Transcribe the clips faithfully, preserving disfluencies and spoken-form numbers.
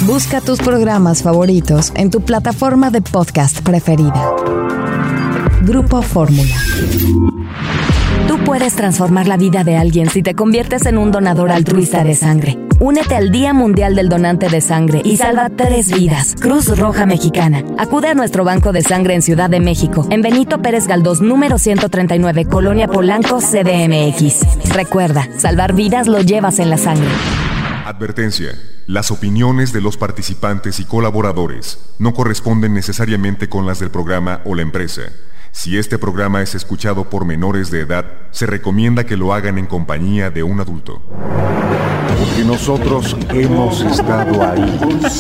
Busca tus programas favoritos en tu plataforma de podcast preferida. Grupo Fórmula. Tú puedes transformar la vida de alguien si te conviertes en un donador altruista de sangre. Únete al Día Mundial del Donante de Sangre y salva tres vidas. Cruz Roja Mexicana. Acude a nuestro banco de sangre en Ciudad de México, en Benito Pérez Galdós, número ciento treinta y nueve, Colonia Polanco, C D M X. Recuerda, salvar vidas lo llevas en la sangre. Advertencia. Las opiniones de los participantes y colaboradores no corresponden necesariamente con las del programa o la empresa. Si este programa es escuchado por menores de edad, se recomienda que lo hagan en compañía de un adulto. Porque nosotros hemos estado ahí.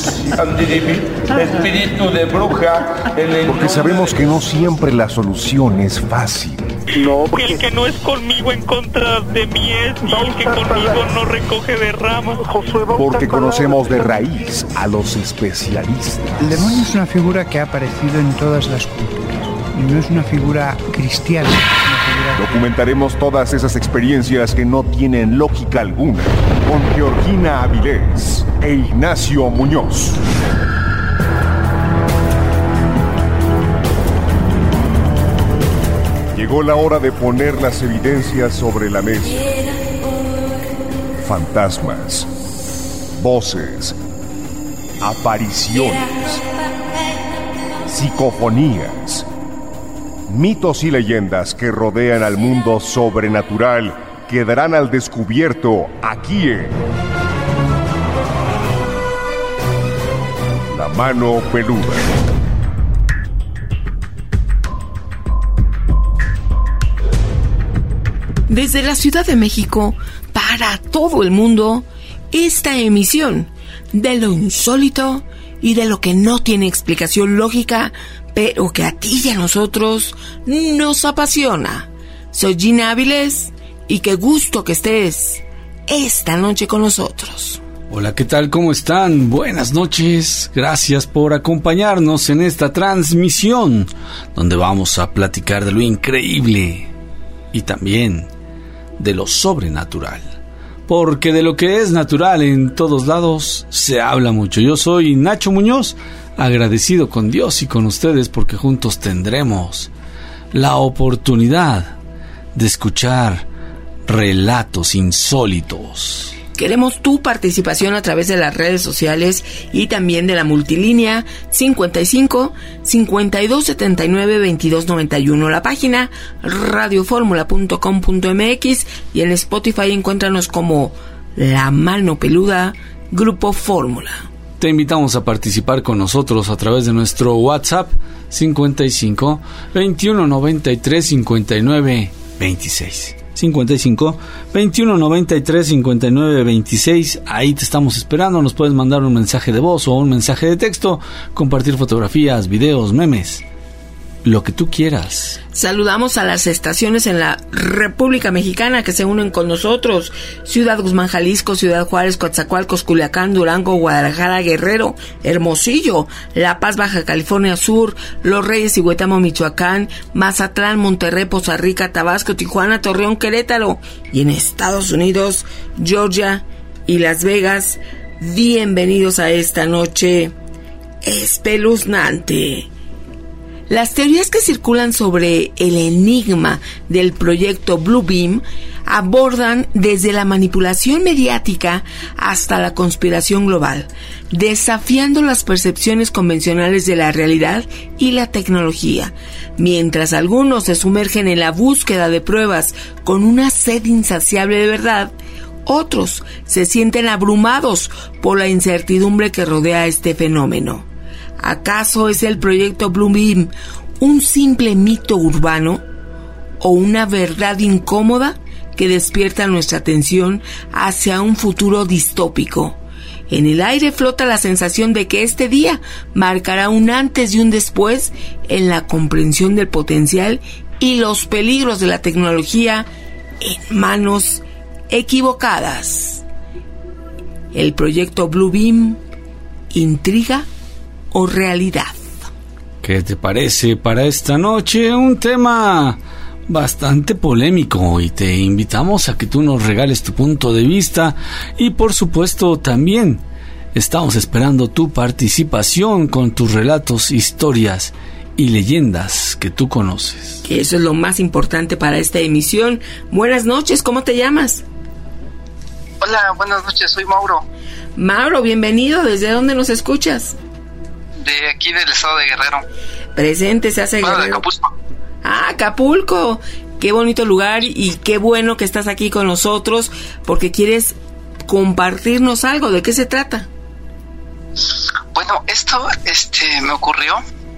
Espíritu de bruja. Porque sabemos que no siempre la solución es fácil. No, porque el que no es conmigo en contra de mí es, y el que conmigo no recoge de ramas. Porque conocemos de raíz a los especialistas. El demonio es una figura que ha aparecido en todas las culturas. Y no es una figura cristiana. Es una figura... Documentaremos todas esas experiencias que no tienen lógica alguna con Georgina Avilés e Ignacio Muñoz. Llegó la hora de poner las evidencias sobre la mesa. Fantasmas, voces, apariciones, psicofonías, mitos y leyendas que rodean al mundo sobrenatural quedarán al descubierto aquí en La Mano Peluda. Desde la Ciudad de México, para todo el mundo, esta emisión de lo insólito y de lo que no tiene explicación lógica, pero que a ti y a nosotros nos apasiona. Soy Gina Avilés y qué gusto que estés esta noche con nosotros. Hola, ¿qué tal? ¿Cómo están? Buenas noches. Gracias por acompañarnos en esta transmisión donde vamos a platicar de lo increíble y también de lo sobrenatural. Porque de lo que es natural en todos lados se habla mucho. Yo soy Nacho Muñoz, agradecido con Dios y con ustedes porque juntos tendremos la oportunidad de escuchar relatos insólitos. Queremos tu participación a través de las redes sociales y también de la multilínea cincuenta y cinco, cincuenta y dos, setenta y nueve, veintidós, noventa y uno, la página radioformula punto com punto m x y en Spotify encuéntranos como La Mano Peluda, Grupo Fórmula. Te invitamos a participar con nosotros a través de nuestro WhatsApp cincuenta y cinco, veintiuno, noventa y tres, cincuenta y nueve, veintiséis. cincuenta y cinco, veintiuno, noventa y tres, cincuenta y nueve, veintiséis. Ahí te estamos esperando. Nos puedes mandar un mensaje de voz o un mensaje de texto, compartir fotografías, videos, memes, lo que tú quieras. Saludamos a las estaciones en la República Mexicana que se unen con nosotros: Ciudad Guzmán, Jalisco, Ciudad Juárez, Coatzacoalcos, Culiacán, Durango, Guadalajara, Guerrero, Hermosillo, La Paz, Baja California Sur, Los Reyes y Huetamo, Michoacán, Mazatlán, Monterrey, Poza Rica, Tabasco, Tijuana, Torreón, Querétaro, y en Estados Unidos, Georgia y Las Vegas. Bienvenidos a esta noche espeluznante. Las teorías que circulan sobre el enigma del proyecto Blue Beam abordan desde la manipulación mediática hasta la conspiración global, desafiando las percepciones convencionales de la realidad y la tecnología. Mientras algunos se sumergen en la búsqueda de pruebas con una sed insaciable de verdad, otros se sienten abrumados por la incertidumbre que rodea este fenómeno. ¿Acaso es el proyecto Blue Beam un simple mito urbano o una verdad incómoda que despierta nuestra atención hacia un futuro distópico? En el aire flota la sensación de que este día marcará un antes y un después en la comprensión del potencial y los peligros de la tecnología en manos equivocadas. El proyecto Blue Beam, ¿intriga o realidad? ¿Qué te parece para esta noche? Un tema bastante polémico y te invitamos a que tú nos regales tu punto de vista y por supuesto también Estamos esperando tu participación con tus relatos, historias y leyendas que tú conoces. Que eso es lo más importante para esta emisión. Buenas noches, ¿cómo te llamas? Hola, buenas noches, soy Mauro. Mauro, bienvenido. ¿Desde dónde nos escuchas? De aquí del estado de Guerrero. Presente, se hace bueno, Guerrero. de Acapulco. Ah, Acapulco. Qué bonito lugar y qué bueno que estás aquí con nosotros porque quieres compartirnos algo. ¿De qué se trata? Bueno, esto este me ocurrió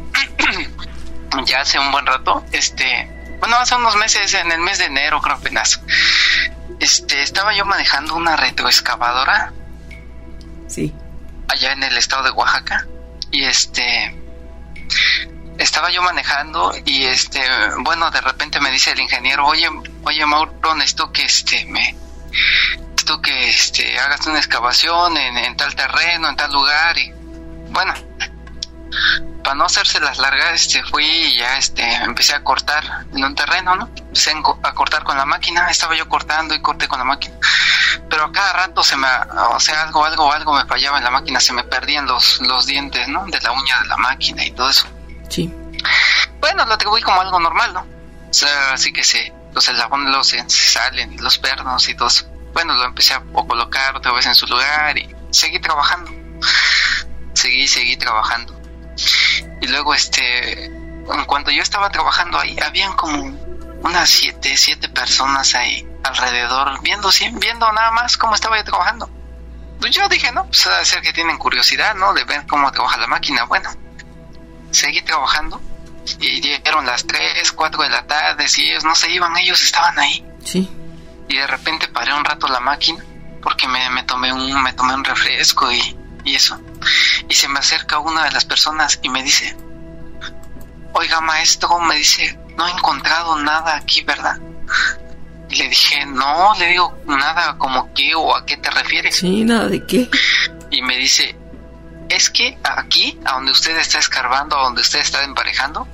ya hace un buen rato. Este, bueno, hace unos meses, en el mes de enero, creo apenas. Este, estaba yo manejando una retroexcavadora. Sí. Allá en el estado de Oaxaca. Y este, estaba yo manejando y este, bueno, de repente me dice el ingeniero, oye, oye Mauro, necesito que este, me, necesito que este, hagas una excavación en, en tal terreno, en tal lugar. Y bueno, para no hacerse las largas, este, fui y ya este, empecé a cortar en un terreno, ¿no? Empecé a cortar con la máquina, estaba yo cortando y corté con la máquina. Pero a cada rato se me, o sea, algo, algo, algo me fallaba en la máquina, se me perdían los, los dientes, ¿no? De la uña de la máquina y todo eso. Sí. Bueno, lo atribuí como algo normal, ¿no? O sea, así que se, los eslabones los, se salen, los pernos y todo eso. Bueno, lo empecé a colocar otra vez en su lugar y seguí trabajando. Seguí, seguí trabajando. Y luego, este, en cuanto yo estaba trabajando ahí, habían como unas siete, siete personas ahí alrededor, viendo, viendo nada más cómo estaba yo trabajando. Pues yo dije, no, pues debe ser que tienen curiosidad, ¿no? De ver cómo trabaja la máquina. Bueno, seguí trabajando y dieron las tres, cuatro de la tarde, si ellos no se iban, ellos estaban ahí. Sí. Y de repente paré un rato la máquina porque me, me tomé un, me tomé un refresco y, y eso. Y se me acerca una de las personas y me dice, oiga maestro, me dice, no he encontrado nada aquí, ¿verdad? Y le dije, no, le digo, nada, como qué o a qué te refieres. Sí, nada de qué. Y me dice, es que aquí, a donde usted está escarbando, a donde usted está emparejando,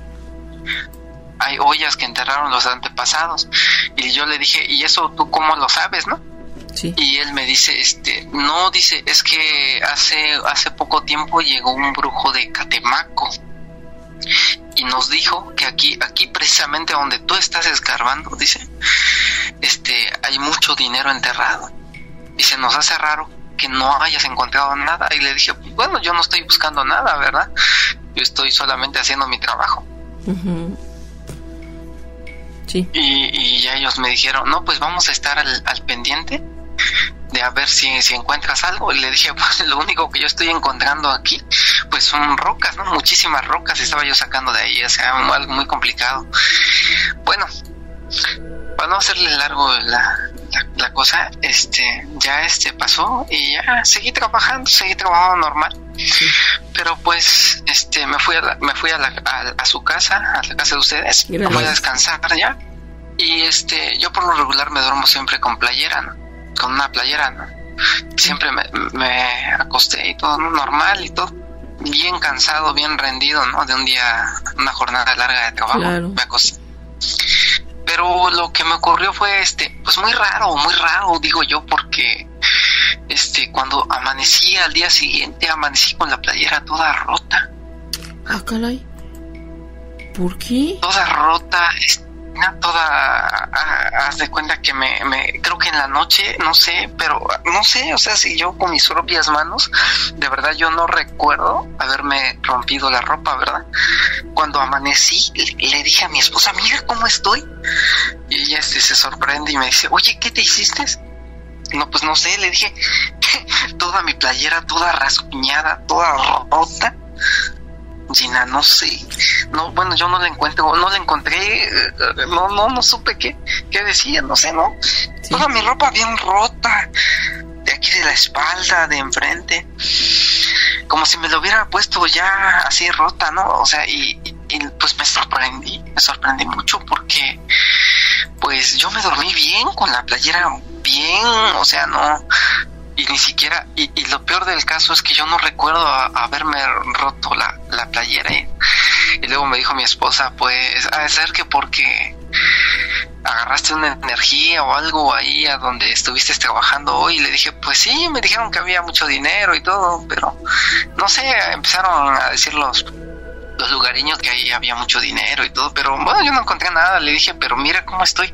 hay ollas que enterraron los antepasados. Y yo le dije, ¿y eso tú cómo lo sabes, no? Sí. Y él me dice, este, no, dice, es que hace, hace poco tiempo llegó un brujo de Catemaco y nos dijo que aquí, aquí precisamente donde tú estás escarbando, dice, este, hay mucho dinero enterrado y se nos hace raro que no hayas encontrado nada. Y le dije, bueno, yo no estoy buscando nada, ¿verdad? Yo estoy solamente haciendo mi trabajo. Uh-huh. Sí. Y, y ya ellos me dijeron, no, pues vamos a estar al, al pendiente de a ver si, si encuentras algo. Y le dije, pues lo único que yo estoy encontrando aquí, pues son rocas, ¿no? Muchísimas rocas estaba yo sacando de ahí, o sea, algo muy complicado. Bueno, para no hacerle largo la, la, la cosa, este, ya este pasó y ya seguí trabajando, seguí trabajando normal. Sí. Pero pues, este, me fui a la, me fui a, la, a, a su casa, a la casa de ustedes, me voy a descansar ya. Y este, yo por lo regular me duermo siempre con playera, ¿no? Con una playera, ¿no? Siempre me, me acosté y todo, ¿no? Normal y todo, bien cansado, bien rendido, ¿no? De un día, una jornada larga de trabajo, claro. Me acosté. Pero lo que me ocurrió fue, este, pues muy raro, muy raro, digo yo, porque, este, cuando amanecí al día siguiente, amanecí con la playera toda rota. Ah, caray. ¿Por qué? Toda rota, toda, haz de cuenta que me, me, creo que en la noche, no sé, pero no sé, o sea, si yo con mis propias manos, de verdad yo no recuerdo haberme rompido la ropa, ¿verdad? Cuando amanecí, le, le dije a mi esposa, mira cómo estoy, y ella este, se sorprende y me dice, oye, ¿qué te hiciste? No, pues no sé, le dije, toda mi playera, toda rasguñada, toda rota. Gina, no sé, no, bueno, yo no la encuentro, no la encontré, no, no, no supe qué, qué decía, no sé, no, sí. Toda mi ropa bien rota, de aquí de la espalda, de enfrente, como si me lo hubiera puesto ya así rota, ¿no? O sea, y, y pues me sorprendí, me sorprendí mucho porque, pues yo me dormí bien con la playera bien, o sea, no. Y ni siquiera, y, y lo peor del caso es que yo no recuerdo a, a haberme roto la, la playera. Y, y luego me dijo mi esposa, pues, a ser que porque ¿agarraste una energía o algo ahí a donde estuviste trabajando hoy? Y le dije, pues sí, me dijeron que había mucho dinero y todo, pero no sé, empezaron a decir los, los lugareños que ahí había mucho dinero y todo, pero bueno, yo no encontré nada. Le dije, pero mira cómo estoy.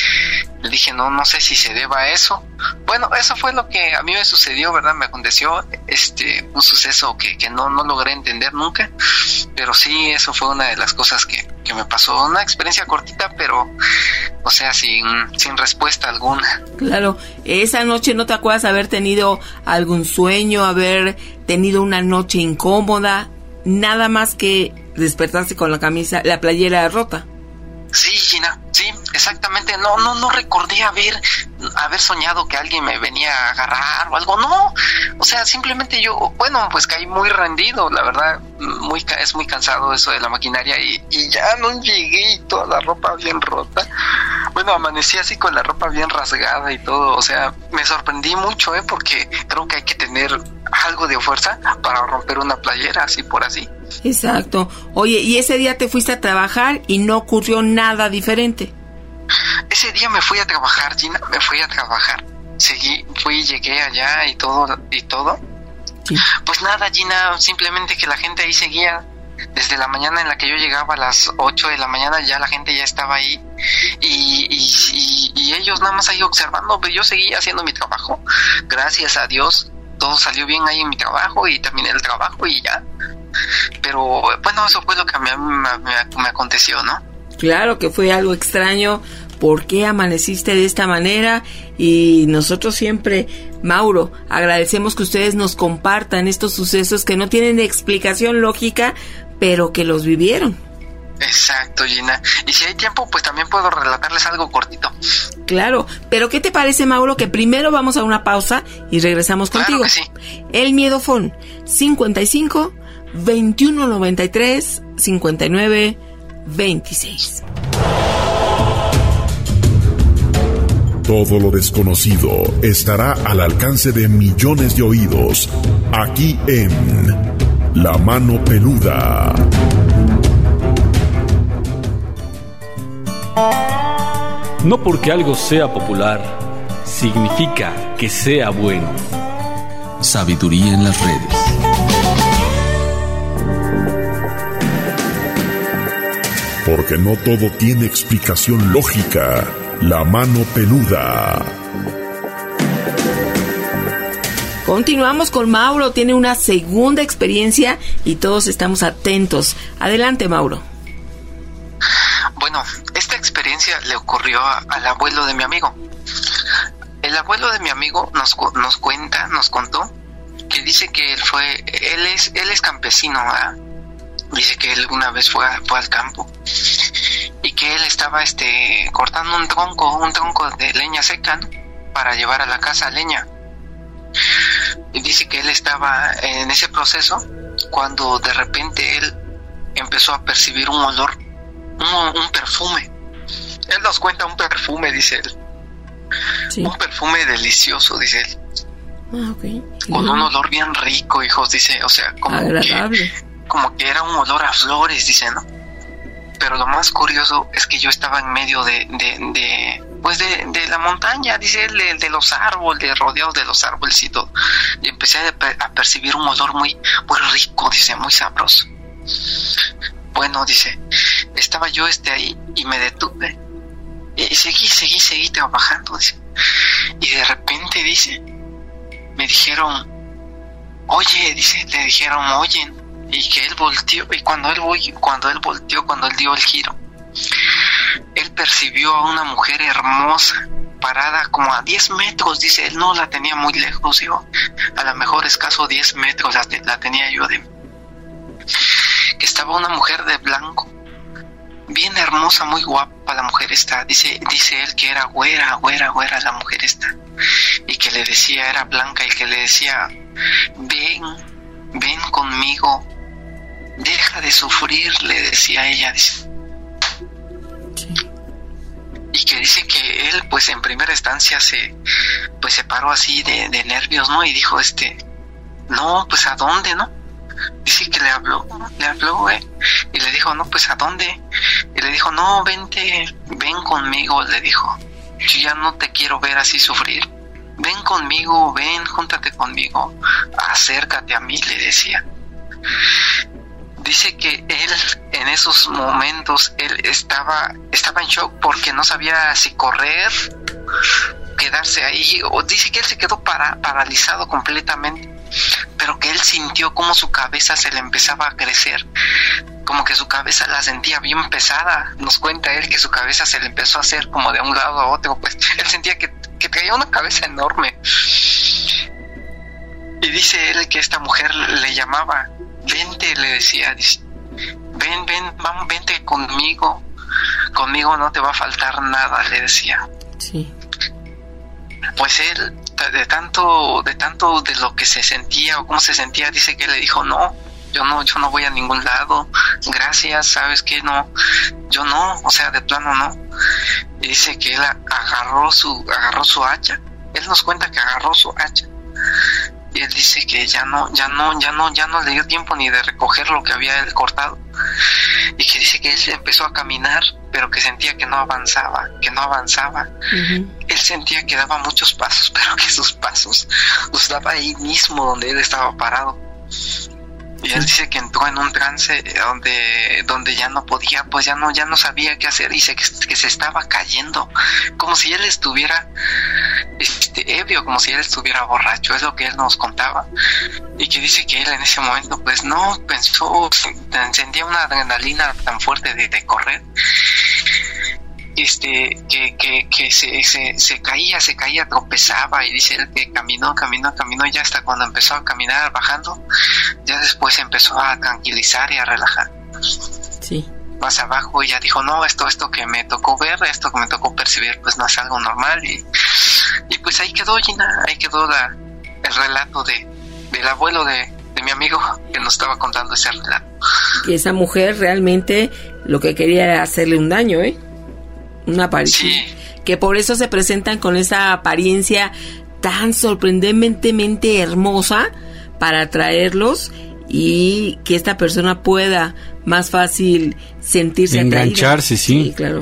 Le dije, no, no sé si se deba a eso. Bueno, eso fue lo que a mí me sucedió, ¿verdad? Me aconteció este un suceso que, que no, no logré entender nunca, pero sí, eso fue una de las cosas que, que me pasó. Una experiencia cortita, pero, o sea, sin, sin respuesta alguna. Claro, esa noche no te acuerdas haber tenido algún sueño, haber tenido una noche incómoda, nada más que despertarse con la camisa, la playera rota. Sí, Gina, sí, exactamente. No, no, no recordé haber, haber soñado que alguien me venía a agarrar o algo. No, o sea, simplemente yo, bueno, pues caí muy rendido, la verdad, muy es muy cansado eso de la maquinaria y, y ya no llegué y toda la ropa bien rota. Bueno, amanecí así con la ropa bien rasgada y todo. O sea, me sorprendí mucho, eh, porque creo que hay que tener algo de fuerza para romper una playera así por así. Exacto. Oye, ¿y ese día te fuiste a trabajar y no ocurrió nada diferente? Ese día me fui a trabajar, Gina, me fui a trabajar. Seguí, fui, llegué allá y todo, y todo. Sí. Pues nada, Gina, simplemente que la gente ahí seguía. Desde la mañana en la que yo llegaba a las ocho de la mañana ya la gente ya estaba ahí y, y, y, y ellos nada más ahí observando, pero yo seguía haciendo mi trabajo. Gracias a Dios, todo salió bien ahí en mi trabajo y terminé el trabajo y ya. Pero bueno, eso fue lo que a mí me, me, me aconteció, ¿no? Claro que fue algo extraño. ¿Por qué amaneciste de esta manera? Y nosotros siempre, Mauro, agradecemos que ustedes nos compartan estos sucesos que no tienen explicación lógica, pero que los vivieron. Exacto, Gina. Y si hay tiempo, pues también puedo relatarles algo cortito. Claro, pero ¿qué te parece, Mauro? Que primero vamos a una pausa y regresamos contigo. Claro que sí. El Miedofón, cincuenta y cinco, veintiuno noventa y tres, cincuenta y nueve, veintiséis. Todo lo desconocido estará al alcance de millones de oídos, aquí en La Mano Peluda. No porque algo sea popular, significa que sea bueno. Sabiduría en las redes. Porque no todo tiene explicación lógica. La Mano Peluda. Continuamos con Mauro, tiene una segunda experiencia y todos estamos atentos. Adelante, Mauro. Bueno, esta experiencia le ocurrió a, al abuelo de mi amigo. El abuelo de mi amigo nos, nos cuenta, nos contó, que dice que él fue, él es, él es campesino, ¿verdad? Dice que él una vez fue, a, fue al campo y que él estaba este cortando un tronco, un tronco de leña seca, ¿no?, para llevar a la casa leña. Y dice que él estaba en ese proceso cuando de repente él empezó a percibir un olor, un, un perfume. Él nos cuenta un perfume, dice él. Sí. Un perfume delicioso, dice él. Ah, okay. Con sí. un olor bien rico, hijos, dice, o sea, como agradable. Que, como que era un olor a flores, dice, ¿no? Pero lo más curioso es que yo estaba en medio de, de, de pues de, de la montaña, dice él, de, de los árboles, rodeados de los árboles y todo. Y empecé a, a percibir un olor muy, muy rico, dice, muy sabroso. Bueno, dice, estaba yo este ahí y me detuve. Y seguí, seguí, seguí trabajando, dice. Y de repente, dice, me dijeron, oye, dice, le dijeron, oye, y que él volteó, y cuando él, cuando él volteó, cuando él dio el giro, él percibió a una mujer hermosa, parada como a diez metros, dice, él no la tenía muy lejos, digo, a lo mejor escaso diez metros la, la tenía yo de... que estaba una mujer de blanco, bien hermosa, muy guapa la mujer esta, dice, dice él que era güera, güera, güera la mujer esta, y que le decía, era blanca, y que le decía, ven, ven conmigo, deja de sufrir, le decía ella, dice. Sí. Y que dice que él, pues en primera instancia se, pues se paró así de, de nervios, ¿no? Y dijo, este, no, pues ¿a dónde, no? dice que le habló, le habló, güey, y le dijo, no, pues ¿a dónde? Y le dijo, no, vente, ven conmigo, le dijo, yo ya no te quiero ver así sufrir, ven conmigo, ven, júntate conmigo, acércate a mí, le decía. Dice que él, en esos momentos, él estaba, estaba en shock porque no sabía si correr, quedarse ahí, o dice que él se quedó para, paralizado completamente, pero que él sintió como su cabeza se le empezaba a crecer, como que su cabeza la sentía bien pesada. Nos cuenta él que su cabeza se le empezó a hacer como de un lado a otro, pues él sentía que, que traía una cabeza enorme. Y dice él que esta mujer le llamaba, vente, le decía, dice, ven, ven, vamos, vente conmigo, conmigo no te va a faltar nada, le decía. Sí. Pues él, de tanto, de tanto de lo que se sentía o cómo se sentía, dice que le dijo, no, yo no, yo no voy a ningún lado, gracias, sabes que no, yo no, o sea, de plano no. Y dice que él agarró su, agarró su hacha, él nos cuenta que agarró su hacha. Y él dice que ya no, ya no, ya no, ya no le dio tiempo ni de recoger lo que había él cortado. Y que dice que él empezó a caminar, pero que sentía que no avanzaba, que no avanzaba. Uh-huh. Él sentía que daba muchos pasos, pero que sus pasos los daba ahí mismo donde él estaba parado. Y él dice que entró en un trance donde donde ya no podía, pues ya no ya no sabía qué hacer. Dice que, que se estaba cayendo, como si él estuviera este ebrio, como si él estuviera borracho, es lo que él nos contaba. Y que dice que él en ese momento pues no pensó, sentía una adrenalina tan fuerte de, de correr, este que que que se, se se caía, se caía, tropezaba, y dice él que caminó, caminó, caminó, y ya hasta cuando empezó a caminar bajando, ya después se empezó a tranquilizar y a relajar. Sí. Más abajo ya dijo, no, esto esto que me tocó ver, esto que me tocó percibir, pues no es algo normal, y y pues ahí quedó, Gina, ahí quedó la el relato de del abuelo de de mi amigo que nos estaba contando ese relato. Y esa mujer realmente lo que quería era hacerle un daño, ¿eh? Una aparición. Sí. Que por eso se presentan con esa apariencia tan sorprendentemente hermosa para atraerlos y que esta persona pueda más fácil sentirse atraída. Engancharse, sí. Sí, claro.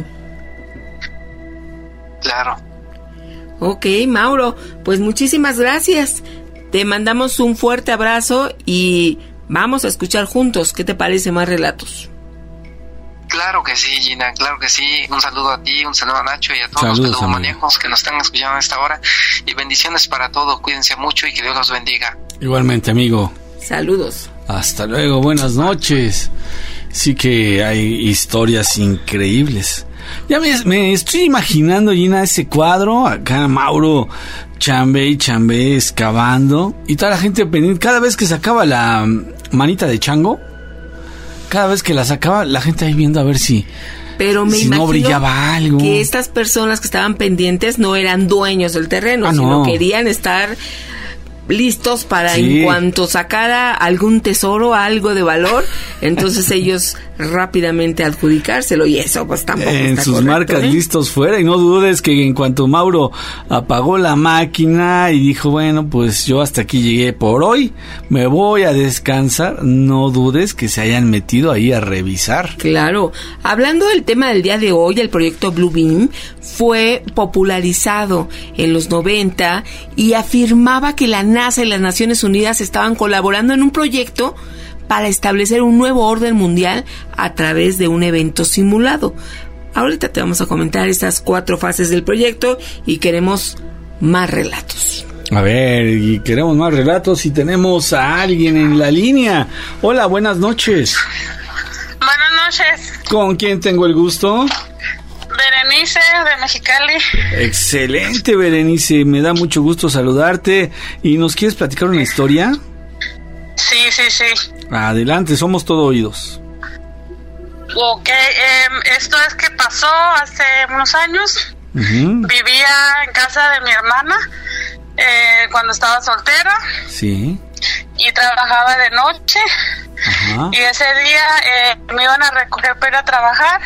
Claro. Ok, Mauro, pues muchísimas gracias. Te mandamos un fuerte abrazo y vamos a escuchar juntos. ¿Qué te parece más relatos? Claro que sí, Gina, claro que sí. Un saludo a ti, un saludo a Nacho y a todos Saludos, los peludomaníacos que nos están escuchando a esta hora. Y bendiciones para todos, cuídense mucho y que Dios los bendiga. Igualmente, amigo. Saludos. Hasta luego, buenas noches. Sí que hay historias increíbles. Ya me, me estoy imaginando, Gina, ese cuadro, acá Mauro chambe y chambe excavando, y toda la gente pendiente, cada vez que sacaba la manita de chango, cada vez que la sacaba, la gente ahí viendo a ver si, pero me si imagino no brillaba algo. Que estas personas que estaban pendientes no eran dueños del terreno, ah, sino no. querían estar listos para sí. En cuanto sacara algún tesoro, algo de valor, entonces ellos rápidamente adjudicárselo, y eso pues tampoco en está sus correcto, marcas ¿eh? Listos fuera. Y no dudes que en cuanto Mauro apagó la máquina y dijo, bueno, pues yo hasta aquí llegué por hoy, me voy a descansar, no dudes que se hayan metido ahí a revisar. Claro. Hablando del tema del día de hoy, el proyecto Blue Beam fue popularizado en los noventa y afirmaba que la NASA y las Naciones Unidas estaban colaborando en un proyecto para establecer un nuevo orden mundial a través de un evento simulado. Ahorita te vamos a comentar estas cuatro fases del proyecto y queremos más relatos. A ver, y queremos más relatos y tenemos a alguien en la línea. Hola, buenas noches. Buenas noches. ¿Con quién tengo el gusto? Berenice, de Mexicali. Excelente, Berenice, me da mucho gusto saludarte. ¿Y nos quieres platicar una historia? Sí, sí, sí. Adelante, somos todo oídos. Ok, eh, esto es que pasó hace unos años. Uh-huh. Vivía en casa de mi hermana eh, cuando estaba soltera. Sí. Y trabajaba de noche. Ajá. Y ese día eh, me iban a recoger para ir a trabajar.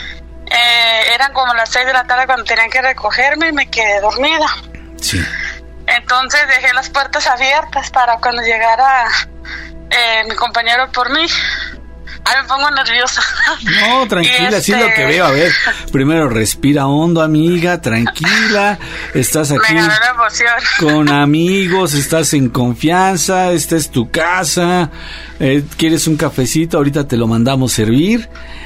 Eh, eran como las seis de la tarde cuando tenían que recogerme y me quedé dormida. Sí. Entonces dejé las puertas abiertas para cuando llegara eh, mi compañero por mí. Ay, me pongo nerviosa. No, tranquila, este... así es lo que veo. A ver, primero respira hondo, amiga, tranquila. Estás aquí me ganó la emoción. Con amigos, estás en confianza, esta es tu casa. Eh, ¿Quieres un cafecito? Ahorita te lo mandamos servir.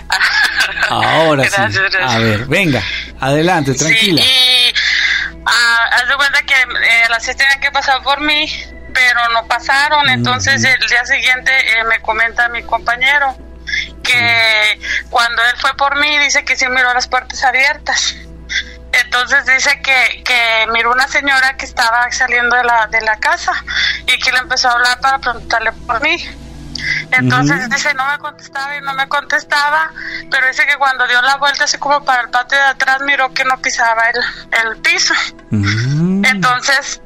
Ahora gracias, sí. Gracias. A ver, venga, adelante, tranquila. Sí, y uh, haz de cuenta que eh, las seis tenían que pasar por mí, pero no pasaron. Entonces mm-hmm. el día siguiente eh, me comenta mi compañero que cuando él fue por mí, dice que sí miró las puertas abiertas. Entonces dice que, que miró una señora que estaba saliendo de la, de la casa y que le empezó a hablar para preguntarle por mí. Entonces uh-huh. dice, no me contestaba y no me contestaba, pero dice que cuando dio la vuelta así como para el patio de atrás, miró que no pisaba el, el piso. Uh-huh. Entonces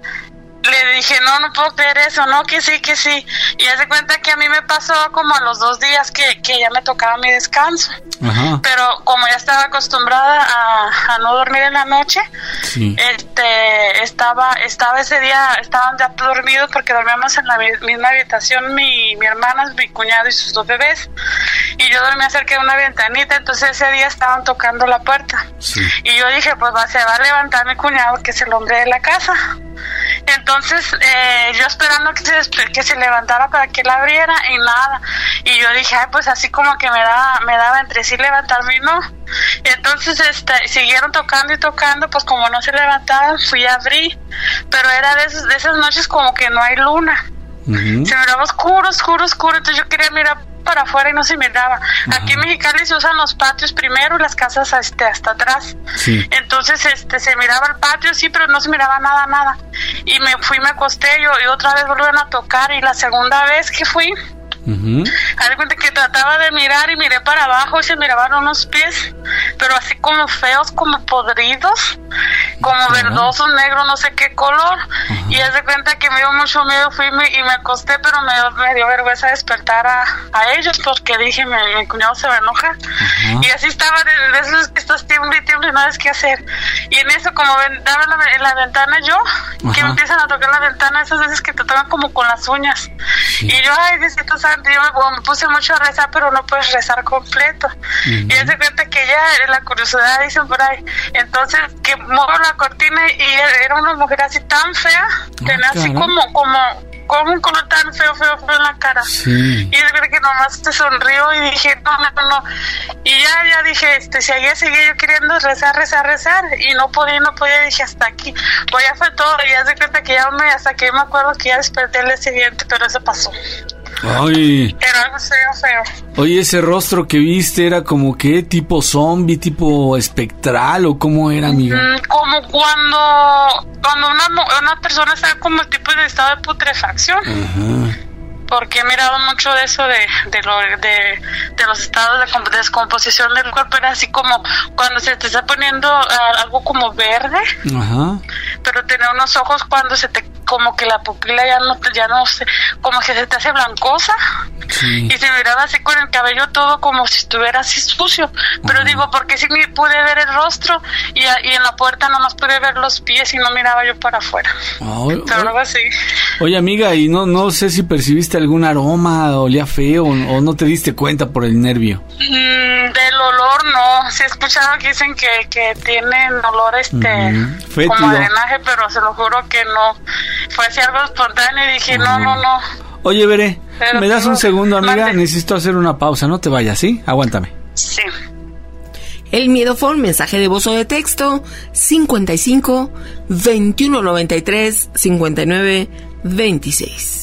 le dije, no, no puedo creer eso, no, que sí, que sí. Y hace cuenta que a mí me pasó como a los dos días que, que ya me tocaba mi descanso. Ajá. Pero como ya estaba acostumbrada a, a no dormir en la noche, sí. este, estaba, estaba ese día, estaban ya dormidos porque dormíamos en la misma habitación mi, mi hermana, mi cuñado y sus dos bebés. Y yo dormía cerca de una ventanita, entonces ese día estaban tocando la puerta. Sí. Y yo dije, pues va, se va a levantar mi cuñado, que es el hombre de la casa. Entonces eh, yo esperando que se, que se levantara para que la abriera y nada, y yo dije, ay, pues así como que me daba, me daba entre sí levantarme y no. Y entonces este, siguieron tocando y tocando, pues como no se levantaban, fui a abrir, pero era de, esos, de esas noches como que no hay luna. Uh-huh. Se miraba oscuro, oscuro, oscuro, entonces yo quería mirar para afuera y no se miraba. Uh-huh. Aquí en Mexicali se usan los patios primero y las casas este, hasta atrás. Sí. Entonces este se miraba el patio, sí, pero no se miraba nada, nada. Y me fui, me acosté yo, y otra vez volvieron a tocar, y la segunda vez que fui, uh-huh. haz de cuenta que trataba de mirar y miré para abajo y se miraban unos pies, pero así como feos, como podridos, como uh-huh. verdosos, negros, no sé qué color. Uh-huh. Y haz de cuenta que me dio mucho miedo, fui me, y me acosté, pero me, me dio vergüenza despertar a, a ellos porque dije, mi, mi cuñado se va a enojar. Uh-huh. Y así estaba, de, de esos que estás tiemble y tiemble y no sabes qué hacer. Y en eso, como estaba en la, en la ventana yo, uh-huh. que me empiezan a tocar la ventana, esas veces que te tocan como con las uñas. Sí. Y yo, ay, Diosito Santo, yo me, me puse mucho a rezar, pero no puedes rezar completo. Uh-huh. Y haz de cuenta que ya la curiosidad dicen por ahí. Entonces, que muevo la cortina y era una mujer así tan fea, tenía ah, así como, como, como un color tan feo, feo, feo en la cara. Sí. Y yo creo que nomás te sonrió y dije, no, no, no. Y ya, ya dije, este, seguía, seguía yo queriendo rezar, rezar, rezar, y no podía, no podía, dije, hasta aquí. Pues ya fue todo, y ya se cuenta que ya me, hasta que yo me acuerdo que ya desperté el día siguiente, pero eso pasó. Ay. Era algo feo, feo. Oye, ese rostro que viste era como que tipo zombie, tipo espectral, o cómo era, amiga. Mm, como cuando cuando una una persona está como tipo de estado de putrefacción. Ajá. Porque he mirado mucho de eso de de, lo, de, de los estados de descomposición del cuerpo. Era así como cuando se te está poniendo uh, algo como verde. Ajá. Pero tener unos ojos cuando se te, como que la pupila ya no, ya no sé, como que se te hace blancosa. Sí. Y se miraba así con el cabello todo como si estuviera así sucio. Pero Ajá. digo, porque sí me pude ver el rostro y, y en la puerta nomás pude ver los pies y no miraba yo para afuera. Oh, pero algo así. Oye, amiga, y no, no sé si percibiste algún aroma, olía feo o no te diste cuenta por el nervio. Mm, del olor no, sí he escuchado que dicen que, que tienen olor este uh-huh. como a drenaje, pero se lo juro que no, fue así algo espontáneo y dije uh-huh. no, no, no. Oye, Veré, ¿me das un segundo, amiga? Mande. Necesito hacer una pausa, no te vayas, ¿sí? Aguántame. Sí. El miedo fue un mensaje de voz o de texto cincuenta y cinco, veintiuno noventa y tres, cincuenta y nueve, veintiséis.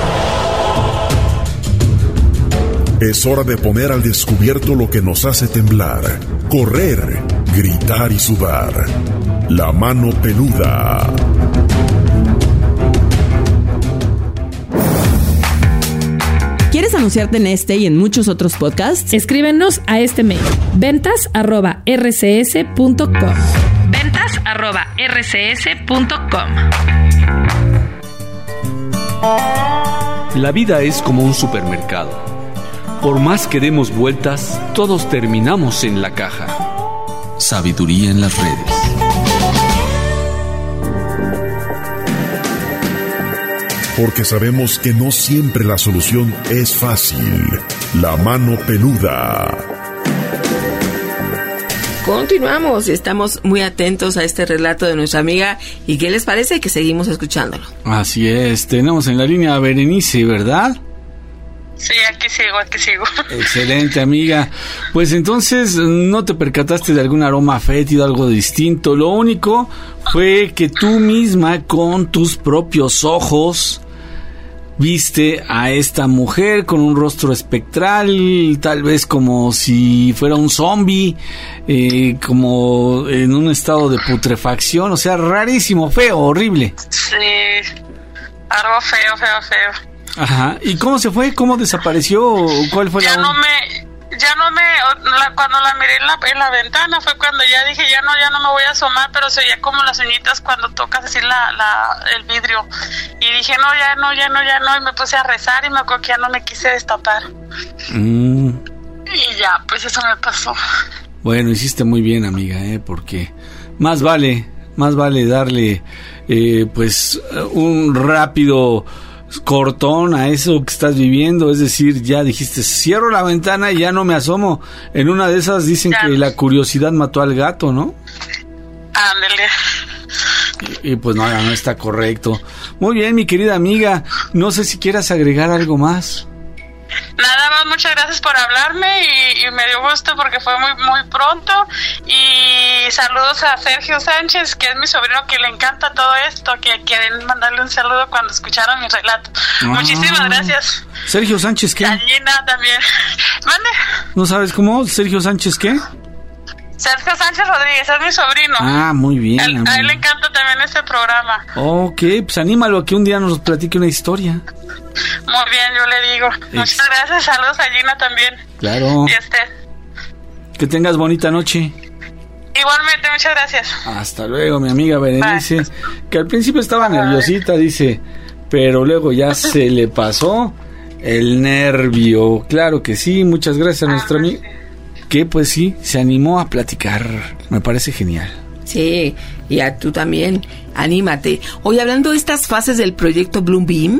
Es hora de poner al descubierto lo que nos hace temblar, correr, gritar y sudar. La mano peluda. ¿Quieres anunciarte en este y en muchos otros podcasts? Escríbenos a este mail: ventas arroba r c s punto com. ventas arroba r c s punto com. La vida es como un supermercado. Por más que demos vueltas, todos terminamos en la caja. Sabiduría en las redes. porque sabemos que no siempre la solución es fácil. La mano peluda. Continuamos, estamos muy atentos a este relato de nuestra amiga. ¿Y qué les parece? Que seguimos escuchándolo. Así es, tenemos en la línea a Berenice, ¿verdad? Sí, aquí sigo, aquí sigo. Excelente, amiga. Pues entonces, ¿no te percataste de algún aroma fétido, algo distinto? Lo único fue que tú misma, con tus propios ojos, viste a esta mujer con un rostro espectral, tal vez como si fuera un zombie, eh, como en un estado de putrefacción, o sea, rarísimo, feo, horrible. Sí, algo feo, feo, feo. Ajá, ¿y cómo se fue? ¿Cómo desapareció? ¿Cuál fue ya la...? no me, ya no me, la, cuando la miré en la, en la ventana fue cuando ya dije, ya no, ya no me voy a asomar, pero se oía como las uñitas cuando tocas así la, la, el vidrio, y dije, no, ya no, ya no, ya no, y me puse a rezar y me acuerdo que ya no me quise destapar. Mm. Y ya, pues eso me pasó. Bueno, hiciste muy bien, amiga, ¿eh? Porque más vale, más vale darle, eh, pues, un rápido cortón a eso que estás viviendo, es decir, ya dijiste, cierro la ventana y ya no me asomo. En una de esas dicen ya, que la curiosidad mató al gato, ¿no? Ándale. Y, y pues no, no está correcto. Muy bien, mi querida amiga, no sé si quieras agregar algo más. Nada más, muchas gracias por hablarme y, y me dio gusto porque fue muy muy pronto. Y saludos a Sergio Sánchez, que es mi sobrino, que le encanta todo esto, que quieren mandarle un saludo cuando escucharon mi relato. Ah, muchísimas gracias. Sergio Sánchez, ¿qué? A Gina también. ¿Mande? ¿No sabes cómo? ¿Sergio Sánchez qué? Sergio Sánchez Rodríguez, es mi sobrino. Ah, muy bien. A, a él le encanta también este programa. Ok, pues anímalo a que un día nos platique una historia. Muy bien, yo le digo. Ex- Muchas gracias, saludos a Gina también. Claro. Y a usted. Que tengas bonita noche. Igualmente, muchas gracias. Hasta luego, mi amiga Berenice. Bye. Que al principio estaba Bye. nerviosita, dice, pero luego ya se le pasó el nervio. Claro que sí, muchas gracias a nuestra amiga. Que pues sí, se animó a platicar. Me parece genial. Sí, y a tú también, anímate. Hoy, hablando de estas fases del proyecto Bluebeam,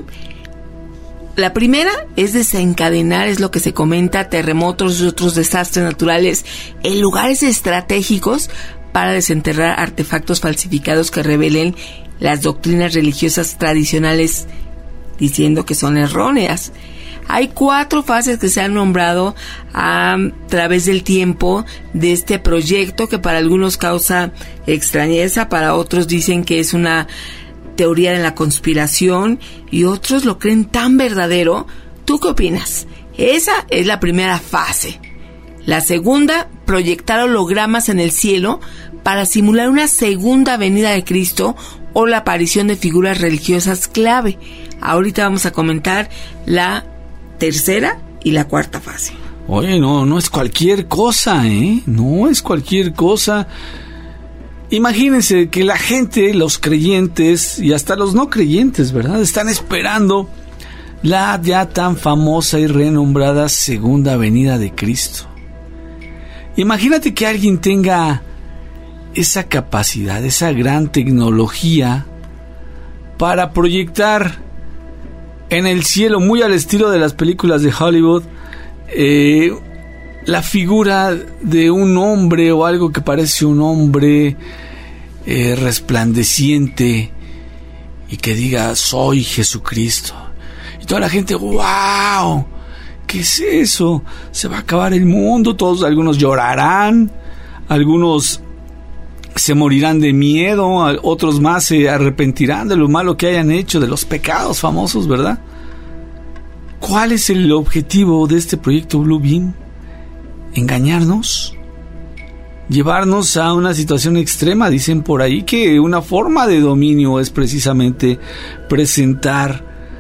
la primera es desencadenar, es lo que se comenta, terremotos y otros desastres naturales en lugares estratégicos para desenterrar artefactos falsificados que revelen las doctrinas religiosas tradicionales, diciendo que son erróneas. Hay cuatro fases que se han nombrado a través del tiempo de este proyecto, que para algunos causa extrañeza, para otros dicen que es una teoría de la conspiración y otros lo creen tan verdadero. ¿Tú qué opinas? Esa es la primera fase. La segunda, proyectar hologramas en el cielo para simular una segunda venida de Cristo o la aparición de figuras religiosas clave. Ahorita vamos a comentar la tercera y la cuarta fase. Oye, no, no es cualquier cosa, ¿eh? No es cualquier cosa. Imagínense que la gente, los creyentes y hasta los no creyentes, ¿verdad?, están esperando la ya tan famosa y renombrada segunda venida de Cristo. Imagínate que alguien tenga esa capacidad, esa gran tecnología para proyectar en el cielo, muy al estilo de las películas de Hollywood, eh, la figura de un hombre o algo que parece un hombre eh, resplandeciente y que diga, soy Jesucristo. Y toda la gente, wow, ¿qué es eso? Se va a acabar el mundo. Todos, algunos llorarán, algunos se morirán de miedo, otros más se arrepentirán de lo malo que hayan hecho, de los pecados famosos, ¿verdad? ¿Cuál es el objetivo de este proyecto Bluebeam? ¿Engañarnos? ¿Llevarnos a una situación extrema? Dicen por ahí que una forma de dominio es precisamente presentar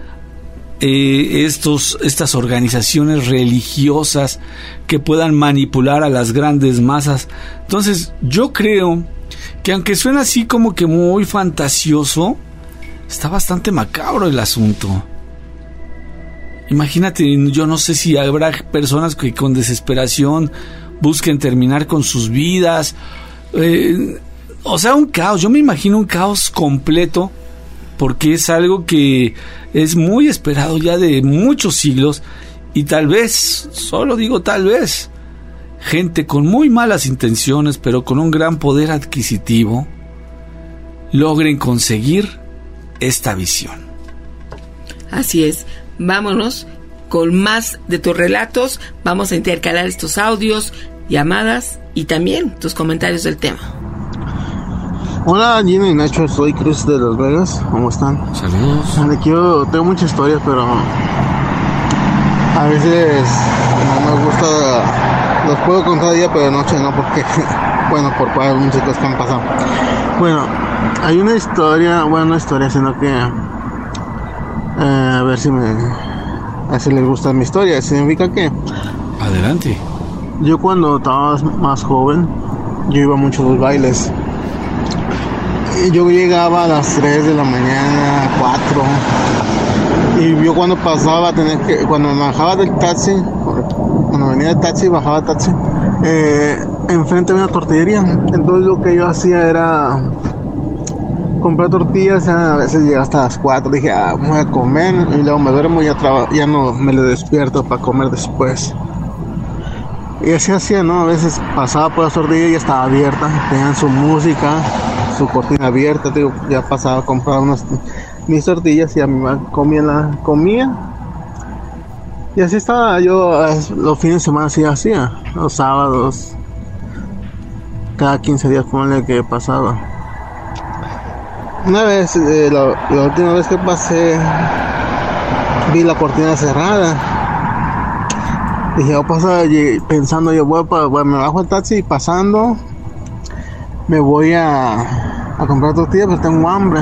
eh, estos, estas organizaciones religiosas que puedan manipular a las grandes masas. Entonces, yo creo que aunque suena así como que muy fantasioso, está bastante macabro el asunto. Imagínate, yo no sé si habrá personas que con desesperación busquen terminar con sus vidas. Eh, o sea, un caos. Yo me imagino un caos completo porque es algo que es muy esperado ya de muchos siglos y tal vez, solo digo tal vez, gente con muy malas intenciones pero con un gran poder adquisitivo logren conseguir esta visión. Así es, vámonos con más de tus relatos, vamos a intercalar estos audios, llamadas y también tus comentarios del tema. Hola Gino y Nacho, soy Chris de Las Vegas, ¿cómo están? Saludos. Aquí yo tengo muchas historias, pero a veces no me gusta, los puedo contar día pero de noche no, porque bueno, por muchas cosas que han pasado. Bueno, hay una historia, bueno, una historia, sino que eh, a ver si me, a ver si les gusta mi historia. Significa que adelante. Yo cuando estaba más joven, yo iba mucho a los bailes. Yo llegaba a las tres de la mañana, cuatro, y yo cuando pasaba, tenía que, cuando me bajaba del taxi, cuando venía del taxi, bajaba del taxi, eh, enfrente había una tortillería. Entonces lo que yo hacía era comprar tortillas, a veces llegaba hasta las cuatro, dije, ah, voy a comer, y luego me duermo y ya, traba, ya no me le despierto para comer después. Y así hacía, ¿no? A veces pasaba por las tortillas y ya estaba abierta, tenían su música, su cortina abierta, digo, ya pasaba a comprar unas mis tortillas y a mi mamá comía, la, comía. Y así estaba yo los fines de semana, así hacía, los sábados, cada quince días, ponle que pasaba. Una vez, eh, la, la última vez que pasé, vi la cortina cerrada. Dije, yo pasaba pensando, yo voy para, bueno, me bajo el taxi y pasando, me voy a, a comprar tortillas, pero tengo hambre.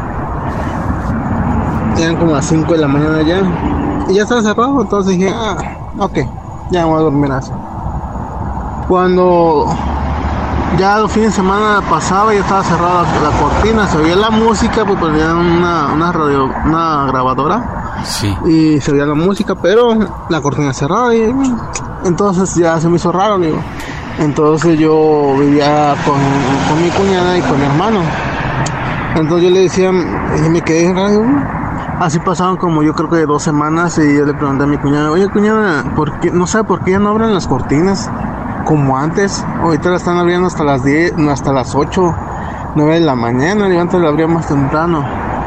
Eran como las cinco de la mañana ya, y ya estaba cerrado, entonces dije, ah, ok, ya me voy a dormir así. Cuando ya los fines de semana pasaba y ya estaba cerrada la, la cortina, se oía la música, pues tenía una, una radio, una grabadora. Sí. Y se veía la música, pero la cortina cerrada, y entonces ya se me hizo raro, digo. Entonces yo vivía con, con mi cuñada y con mi hermano. Entonces yo le decía, y me quedé raro. Así pasaron como yo creo que dos semanas, y yo le pregunté a mi cuñada, oye cuñada, ¿por qué, no sé por qué ya no abren las cortinas como antes? Ahorita la están abriendo hasta las diez, hasta las ocho, nueve de la mañana, y antes la abrían más temprano.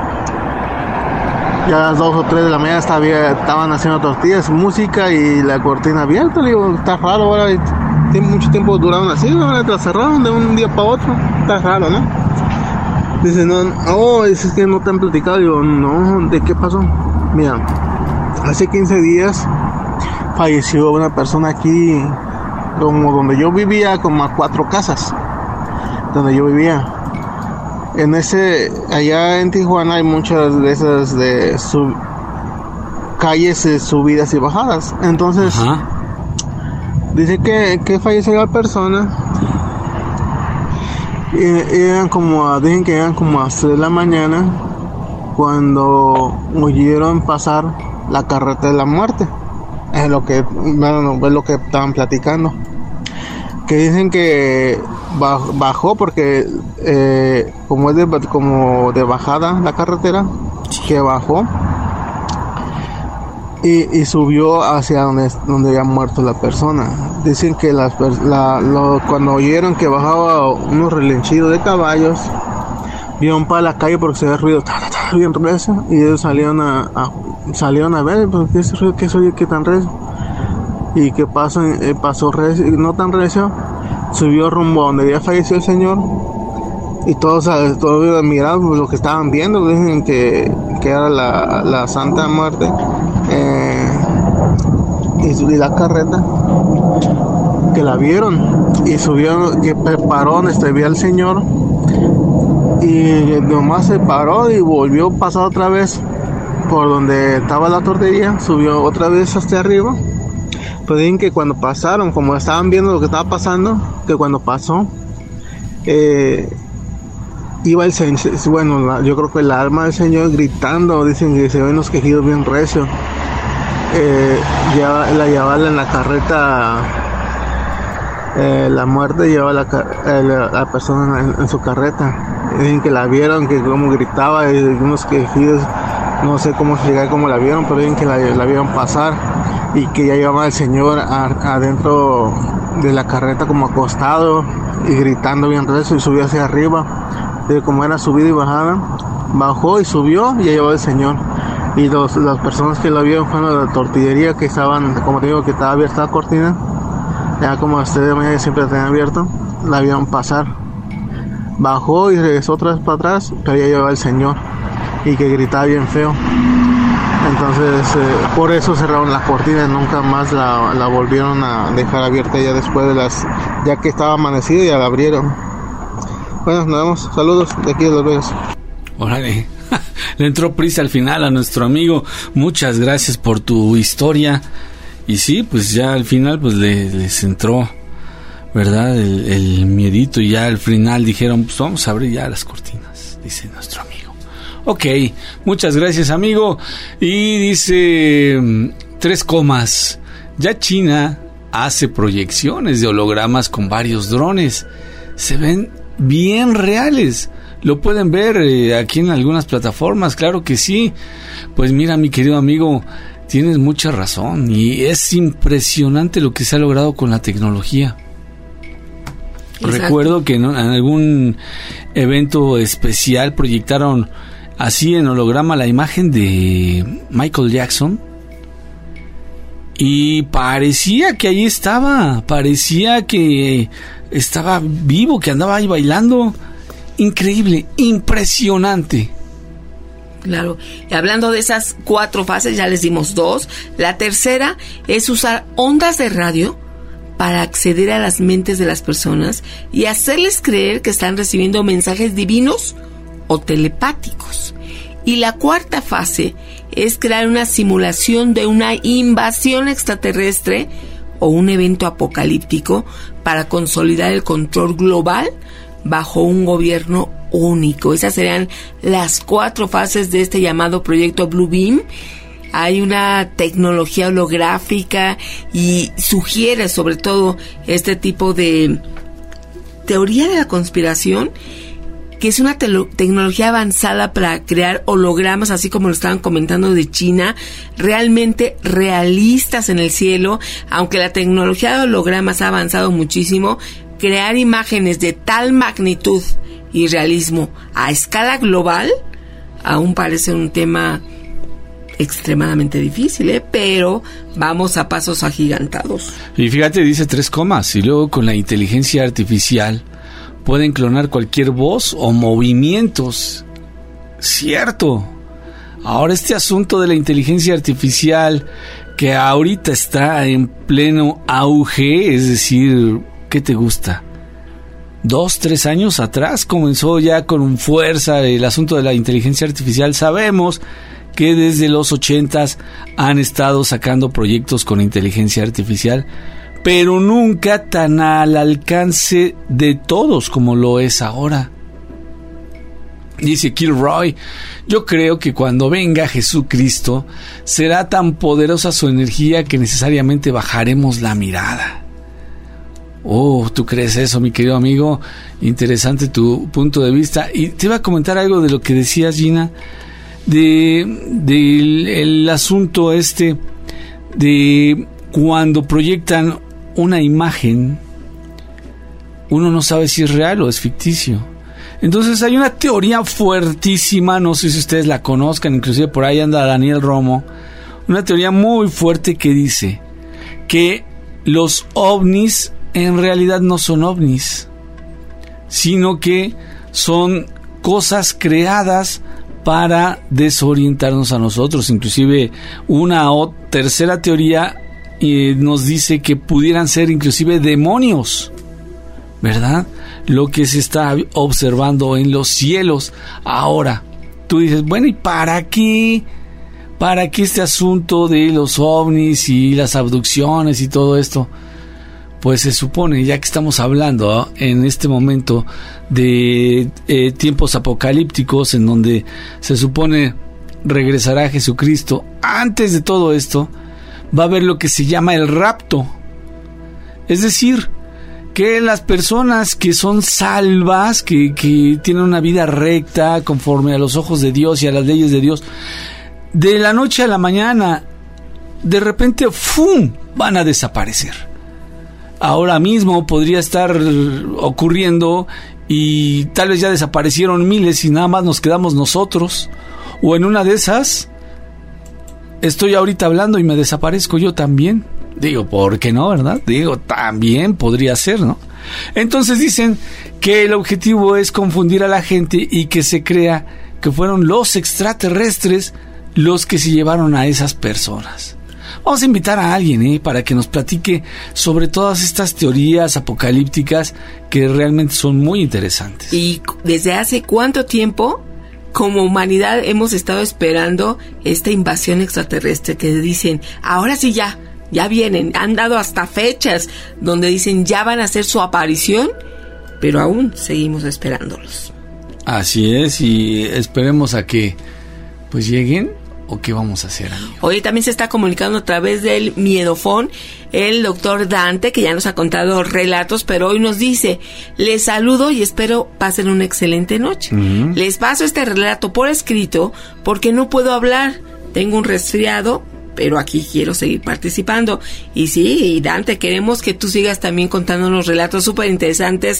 Ya a las dos o tres de la mañana estaba, estaban haciendo tortillas, música y la cortina abierta. Le digo, está raro ahora, tiene mucho tiempo duraron así, ahora la cerraron de un día para otro, está raro, ¿no? Dice, no, oh, es que no te han platicado. Digo, no, ¿de qué pasó? Mira, hace quince días falleció una persona aquí, como donde yo vivía, como a cuatro casas, donde yo vivía. En ese, allá en Tijuana hay muchas de esas de sub, calles de subidas y bajadas. Entonces, ajá, dice que, que falleció la persona. Y, y eran como, dicen que eran como a las tres de la mañana cuando oyeron pasar la carreta de la muerte. Es lo que, bueno, es lo que estaban platicando. Que dicen que bajó porque eh, como es de, como de bajada la carretera, que bajó y, y subió hacia donde, donde había muerto la persona. Dicen que las, la, lo, cuando oyeron que bajaba unos relinchidos de caballos, vieron para la calle porque se ve ruido ta, ta, ta, bien recio, y ellos salieron a, a salieron a ver, pues, ¿qué es ruido? ¿Qué soy? ¿Qué tan recio? Y que pasó, eh, pasó recio, no tan recio, subió rumbo a donde ya falleció el señor, y todos, todos miraban lo que estaban viendo. Dicen que, que era la, la Santa Muerte, eh, y, y la carreta, que la vieron, y subió, que paró donde estaba el señor, y nomás se paró y volvió a pasar otra vez por donde estaba la tortillería, subió otra vez hasta arriba. Pues dicen que cuando pasaron, como estaban viendo lo que estaba pasando, que cuando pasó, eh, iba el señor, bueno, yo creo que el alma del señor gritando, dicen que se ven los quejidos bien recios, eh, lleva, la llevaba en la carreta, eh, la muerte llevaba la, eh, la, la persona en, en su carreta, Dicen que la vieron, que como gritaba, y unos quejidos, no sé cómo llegar, cómo la vieron, pero dicen que la, la vieron pasar y que ya llevaba al señor a, adentro de la carreta como acostado y gritando bien recio, y subió hacia arriba. Y como era subida y bajada, bajó y subió y ya llevó al señor. Y los, las personas que lo vieron fueron a la tortillería, que estaban, como te digo, que estaba abierta la cortina, ya como ustedes de mañana siempre la tenían abierto, la vieron pasar. Bajó y regresó otra vez para atrás, pero ya llevaba al señor y que gritaba bien feo. Entonces, eh, por eso cerraron la cortina, nunca más la, la volvieron a dejar abierta ya después de las, ya que estaba amanecido, ya la abrieron. Bueno, nos vemos, saludos de aquí de Las Vegas. Órale, le entró prisa al final a nuestro amigo. Muchas gracias por tu historia. Y sí, pues ya al final pues le, les entró, ¿verdad? El, el miedito, y ya al final dijeron, pues vamos a abrir ya las cortinas, dice nuestro amigo. Ok, muchas gracias, amigo. Y dice, tres comas, ya China hace proyecciones de hologramas con varios drones. Se ven bien reales. Lo pueden ver eh, aquí en algunas plataformas, claro que sí. Pues mira, mi querido amigo, tienes mucha razón, y es impresionante lo que se ha logrado con la tecnología. Exacto. Recuerdo que en, en algún evento especial proyectaron así en holograma la imagen de Michael Jackson, y parecía que ahí estaba, parecía que estaba vivo, que andaba ahí bailando. Increíble, impresionante. Claro, y hablando de esas cuatro fases, ya les dimos dos. La tercera es usar ondas de radio para acceder a las mentes de las personas y hacerles creer que están recibiendo mensajes divinos o telepáticos. Y la cuarta fase es crear una simulación de una invasión extraterrestre o un evento apocalíptico para consolidar el control global bajo un gobierno único. Esas serían las cuatro fases de este llamado proyecto Blue Beam. Hay una tecnología holográfica y sugiere sobre todo este tipo de teoría de la conspiración, que es una te- tecnología avanzada para crear hologramas, así como lo estaban comentando de China, realmente realistas en el cielo. Aunque la tecnología de hologramas ha avanzado muchísimo, crear imágenes de tal magnitud y realismo a escala global aún parece un tema extremadamente difícil, ¿eh? Pero vamos a pasos agigantados. Y fíjate, dice tres comas, y luego con la inteligencia artificial pueden clonar cualquier voz o movimientos. Cierto. Ahora este asunto de la inteligencia artificial, que ahorita está en pleno auge, es decir, ¿qué te gusta? Dos, tres años atrás comenzó ya con fuerza el asunto de la inteligencia artificial. Sabemos que desde los ochentas han estado sacando proyectos con inteligencia artificial, pero nunca tan al alcance de todos como lo es ahora. Dice Kilroy, yo creo que cuando venga Jesucristo será tan poderosa su energía que necesariamente bajaremos la mirada. Oh, ¿tú crees eso, mi querido amigo? Interesante tu punto de vista. Y te iba a comentar algo de lo que decías, Gina, de del el asunto este de cuando proyectan una imagen, uno no sabe si es real o es ficticio. Entonces hay una teoría fuertísima, no sé si ustedes la conozcan, inclusive por ahí anda Daniel Romo, una teoría muy fuerte que dice que los ovnis en realidad no son ovnis, sino que son cosas creadas para desorientarnos a nosotros. Inclusive una o tercera teoría eh, nos dice que pudieran ser inclusive demonios, ¿verdad? Lo que se está observando en los cielos. Ahora, tú dices, bueno, ¿y para qué? ¿Para qué este asunto de los ovnis y las abducciones y todo esto? Pues se supone, ya que estamos hablando ¿eh? en este momento de eh, tiempos apocalípticos, en donde se supone regresará Jesucristo, antes de todo esto va a haber lo que se llama el rapto. Es decir, que las personas que son salvas, que, que tienen una vida recta, conforme a los ojos de Dios y a las leyes de Dios, de la noche a la mañana, de repente, ¡fum!, van a desaparecer. Ahora mismo podría estar ocurriendo y tal vez ya desaparecieron miles y nada más nos quedamos nosotros. O en una de esas, estoy ahorita hablando y me desaparezco yo también. Digo, ¿por qué no, verdad? Digo, también podría ser, ¿no? Entonces dicen que el objetivo es confundir a la gente y que se crea que fueron los extraterrestres los que se llevaron a esas personas. Vamos a invitar a alguien ¿eh? para que nos platique sobre todas estas teorías apocalípticas que realmente son muy interesantes. ¿Y desde hace cuánto tiempo como humanidad hemos estado esperando esta invasión extraterrestre que dicen, ahora sí ya, ya vienen, han dado hasta fechas donde dicen ya van a hacer su aparición, pero aún seguimos esperándolos? Así es, y esperemos a que pues lleguen. ¿O qué vamos a hacer, amigo? Hoy también se está comunicando a través del miedofón el doctor Dante, que ya nos ha contado relatos, pero hoy nos dice, les saludo y espero pasen una excelente noche. Uh-huh. Les paso este relato por escrito porque no puedo hablar, tengo un resfriado, pero aquí quiero seguir participando. Y sí, Dante, queremos que tú sigas también contándonos relatos súper interesantes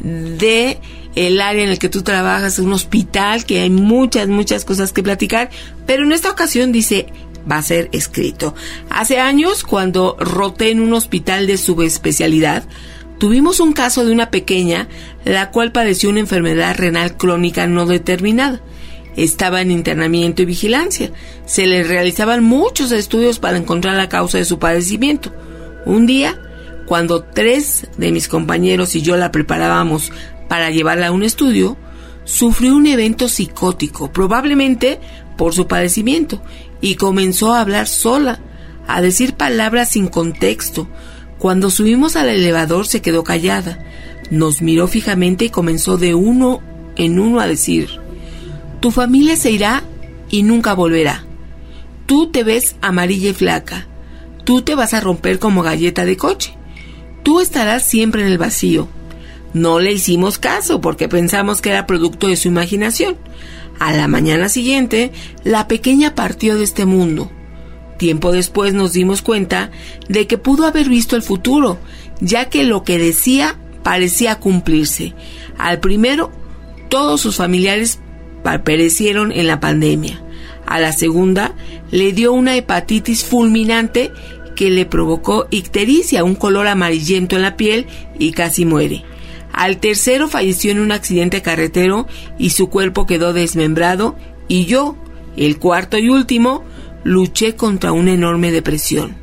de el área en el que tú trabajas, un hospital, que hay muchas, muchas cosas que platicar, pero en esta ocasión dice, va a ser escrito. Hace años, cuando roté en un hospital de subespecialidad, tuvimos un caso de una pequeña, la cual padeció una enfermedad renal crónica no determinada. Estaba en internamiento y vigilancia. Se le realizaban muchos estudios para encontrar la causa de su padecimiento. Un día, cuando tres de mis compañeros y yo la preparábamos para llevarla a un estudio, sufrió un evento psicótico, probablemente por su padecimiento, y comenzó a hablar sola, a decir palabras sin contexto. Cuando subimos al elevador se quedó callada, nos miró fijamente y comenzó de uno en uno a decir, tu familia se irá y nunca volverá. Tú te ves amarilla y flaca. Tú te vas a romper como galleta de coche. Tú estarás siempre en el vacío. No le hicimos caso porque pensamos que era producto de su imaginación. A la mañana siguiente, la pequeña partió de este mundo. Tiempo después nos dimos cuenta de que pudo haber visto el futuro, ya que lo que decía parecía cumplirse. Al primero, todos sus familiares perecieron en la pandemia. A la segunda, le dio una hepatitis fulminante que le provocó ictericia, un color amarillento en la piel, y casi muere. Al tercero falleció en un accidente carretero y su cuerpo quedó desmembrado, y yo, el cuarto y último, luché contra una enorme depresión.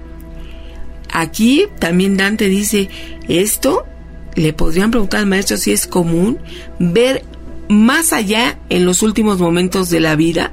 Aquí también Dante dice, esto le podrían preguntar al maestro si es común ver más allá en los últimos momentos de la vida.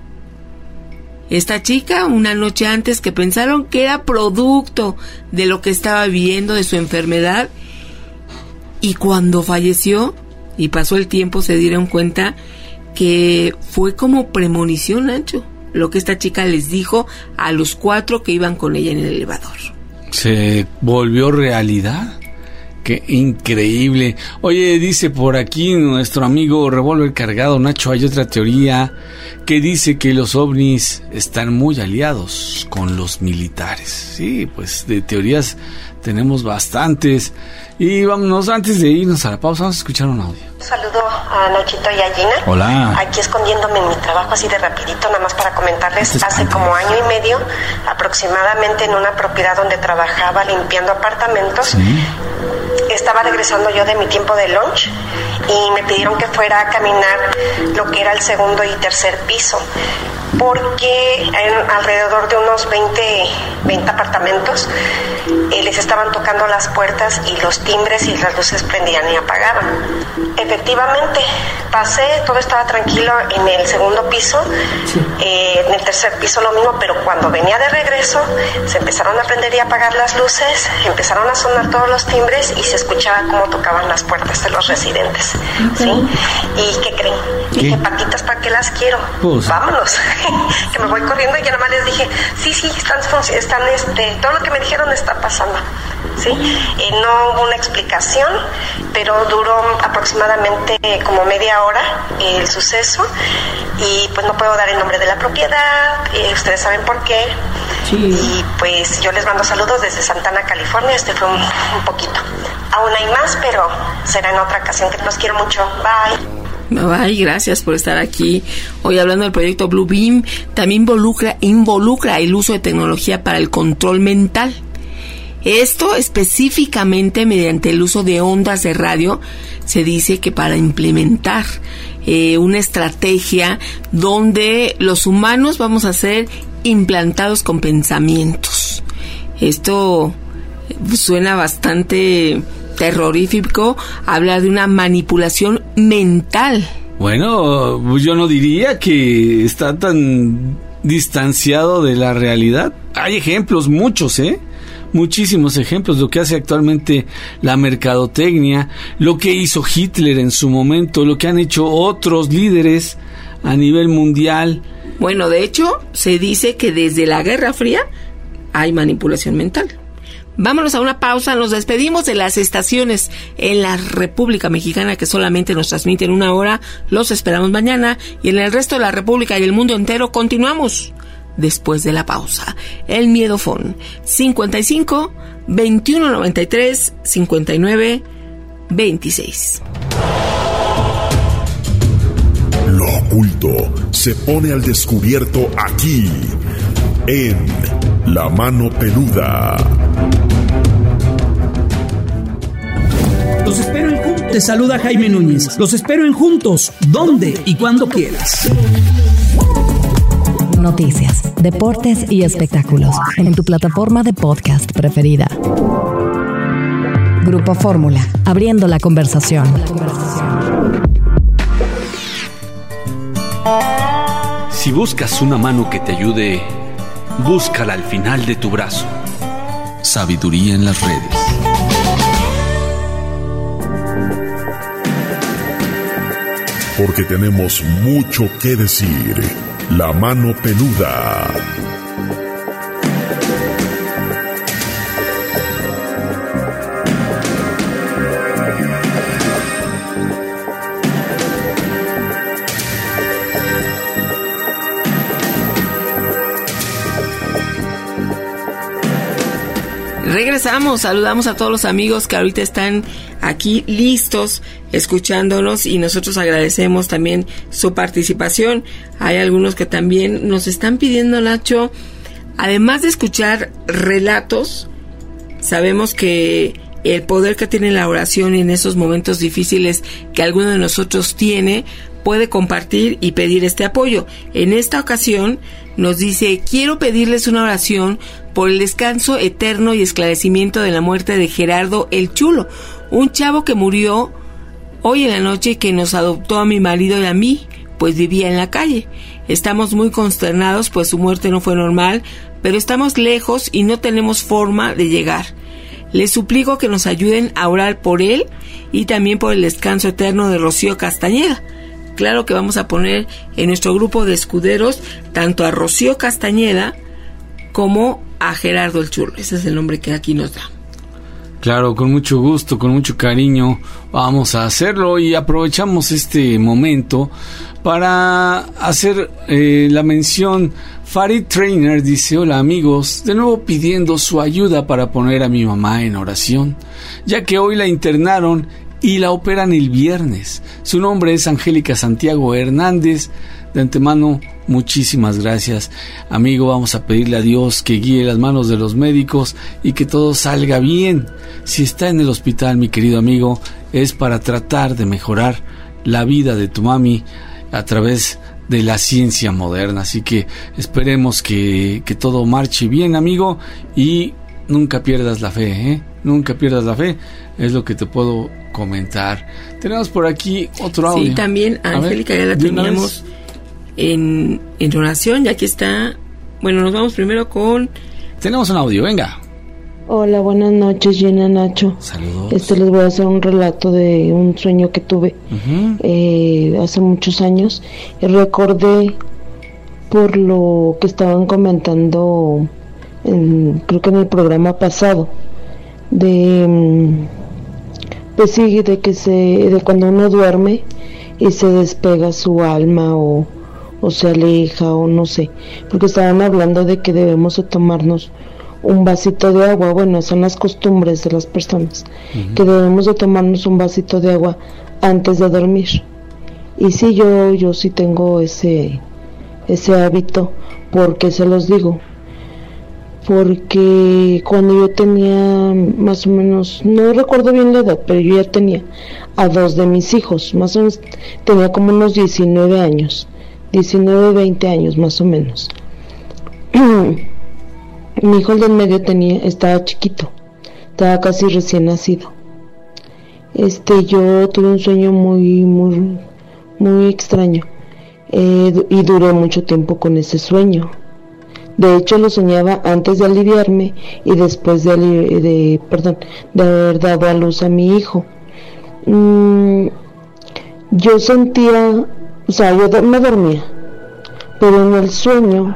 Esta chica, una noche antes, que pensaron que era producto de lo que estaba viviendo, de su enfermedad, y cuando falleció y pasó el tiempo se dieron cuenta que fue como premonición, Nacho, lo que esta chica les dijo a los cuatro que iban con ella en el elevador. ¿Se volvió realidad? ¡Qué increíble! Oye, dice por aquí nuestro amigo Revólver Cargado, Nacho, hay otra teoría que dice que los ovnis están muy aliados con los militares. Sí, pues de teorías tenemos bastantes. Y vámonos, antes de irnos a la pausa, vamos a escuchar un audio. Un saludo a Nachito y a Gina. Hola. Aquí escondiéndome en mi trabajo así de rapidito, nada más para comentarles. Hace como año y medio, aproximadamente, en una propiedad donde trabajaba limpiando apartamentos, ¿sí? Estaba regresando yo de mi tiempo de lunch y me pidieron que fuera a caminar lo que era el segundo y tercer piso, porque en alrededor de unos veinte apartamentos eh, les estaban tocando las puertas y los timbres y las luces prendían y apagaban. Efectivamente, pasé, todo estaba tranquilo en el segundo piso, sí. eh, en el tercer piso lo mismo, pero cuando venía de regreso se empezaron a prender y apagar las luces, empezaron a sonar todos los timbres y se escuchaba cómo tocaban las puertas de los residentes, okay. ¿Sí? ¿Y qué creen? ¿Qué? Dije, patitas, ¿para qué las quiero? Pues. Vámonos. que me voy corriendo y ya nada más les dije, sí, sí, están, están este, todo lo que me dijeron está pasando, ¿sí? Eh, no hubo una explicación, pero duró aproximadamente como media hora eh, el suceso, y pues no puedo dar el nombre de la propiedad, eh, ustedes saben por qué, sí. Y pues yo les mando saludos desde Santana, California. Este fue un, un poquito. Aún hay más, pero será en otra ocasión, que los quiero mucho. Bye. Bye, gracias por estar aquí. Hoy hablando del proyecto Blue Beam, también involucra, involucra el uso de tecnología para el control mental. Esto específicamente mediante el uso de ondas de radio. Se dice que para implementar eh, una estrategia donde los humanos vamos a ser implantados con pensamientos. Esto suena bastante terrorífico, habla de una manipulación mental. Bueno, yo no diría que está tan distanciado de la realidad. Hay ejemplos, muchos, ¿eh? Muchísimos ejemplos, lo que hace actualmente la mercadotecnia, lo que hizo Hitler en su momento, lo que han hecho otros líderes a nivel mundial. Bueno, de hecho, se dice que desde la Guerra Fría hay manipulación mental. Vámonos a una pausa, nos despedimos de las estaciones en la República Mexicana que solamente nos transmiten una hora, los esperamos mañana, y en el resto de la República y el mundo entero continuamos después de la pausa. El Miedofón, cincuenta y cinco, veintiuno noventa y tres, cincuenta y nueve, veintiséis. Lo oculto se pone al descubierto aquí, en La Mano Peluda. Los espero en Juntos. Te saluda Jaime Núñez. Los espero en Juntos, donde y cuando quieras. Noticias, deportes y espectáculos en tu plataforma de podcast preferida. Grupo Fórmula, abriendo la conversación. Si buscas una mano que te ayude, búscala al final de tu brazo. Sabiduría en las redes. Porque tenemos mucho que decir. La Mano Peluda. Regresamos, saludamos a todos los amigos que ahorita están aquí listos escuchándonos, y nosotros agradecemos también su participación. Hay algunos que también nos están pidiendo, Nacho, además de escuchar relatos, sabemos que el poder que tiene la oración en esos momentos difíciles que alguno de nosotros tiene, puede compartir y pedir este apoyo. En esta ocasión nos dice: quiero pedirles una oración por el descanso eterno y esclarecimiento de la muerte de Gerardo el Chulo, un chavo que murió hoy en la noche y que nos adoptó a mi marido y a mí, pues vivía en la calle. Estamos muy consternados, pues su muerte no fue normal, pero estamos lejos y no tenemos forma de llegar. Les suplico que nos ayuden a orar por él y también por el descanso eterno de Rocío Castañeda. Claro que vamos a poner en nuestro grupo de escuderos tanto a Rocío Castañeda como a Gerardo el Chulo. Ese es el nombre que aquí nos da. Claro, con mucho gusto, con mucho cariño vamos a hacerlo, y aprovechamos este momento para hacer eh, la mención. Farid Trainer dice: hola amigos, de nuevo pidiendo su ayuda para poner a mi mamá en oración, ya que hoy la internaron y la operan el viernes. Su nombre es Angélica Santiago Hernández. De antemano, muchísimas gracias, amigo. Vamos a pedirle a Dios que guíe las manos de los médicos y que todo salga bien. Si está en el hospital, mi querido amigo, es para tratar de mejorar la vida de tu mami a través de la ciencia moderna. Así que esperemos que, que todo marche bien, amigo, y nunca pierdas la fe, ¿eh? Nunca pierdas la fe, es lo que te puedo comentar. Tenemos por aquí otro audio. Sí, también Angélica ya la teníamos en, en oración, y aquí está. Bueno, nos vamos primero con... Tenemos un audio, venga. Hola, buenas noches, Gina, Nacho. Saludos. Este, les voy a hacer un relato de un sueño que tuve uh-huh. eh, hace muchos años, y recordé por lo que estaban comentando, en, creo que en el programa pasado, de, pues sí, de que se, de cuando uno duerme y se despega su alma o, o se aleja o no sé, porque estaban hablando de que debemos de tomarnos un vasito de agua. Bueno, son las costumbres de las personas, uh-huh. que debemos de tomarnos un vasito de agua antes de dormir. Y sí, yo yo sí tengo ese ese hábito, porque se los digo, porque cuando yo tenía más o menos, no recuerdo bien la edad, pero yo ya tenía a dos de mis hijos, más o menos tenía como unos diecinueve años, diecinueve, veinte años más o menos. Mi hijo el del medio tenía, estaba chiquito, estaba casi recién nacido. Este, yo tuve un sueño muy, muy, muy extraño, eh, y duré mucho tiempo con ese sueño. De hecho, lo soñaba antes de aliviarme y después de, de perdón, de haber dado a luz a mi hijo. Mm, yo sentía, o sea, yo me dormía, pero en el sueño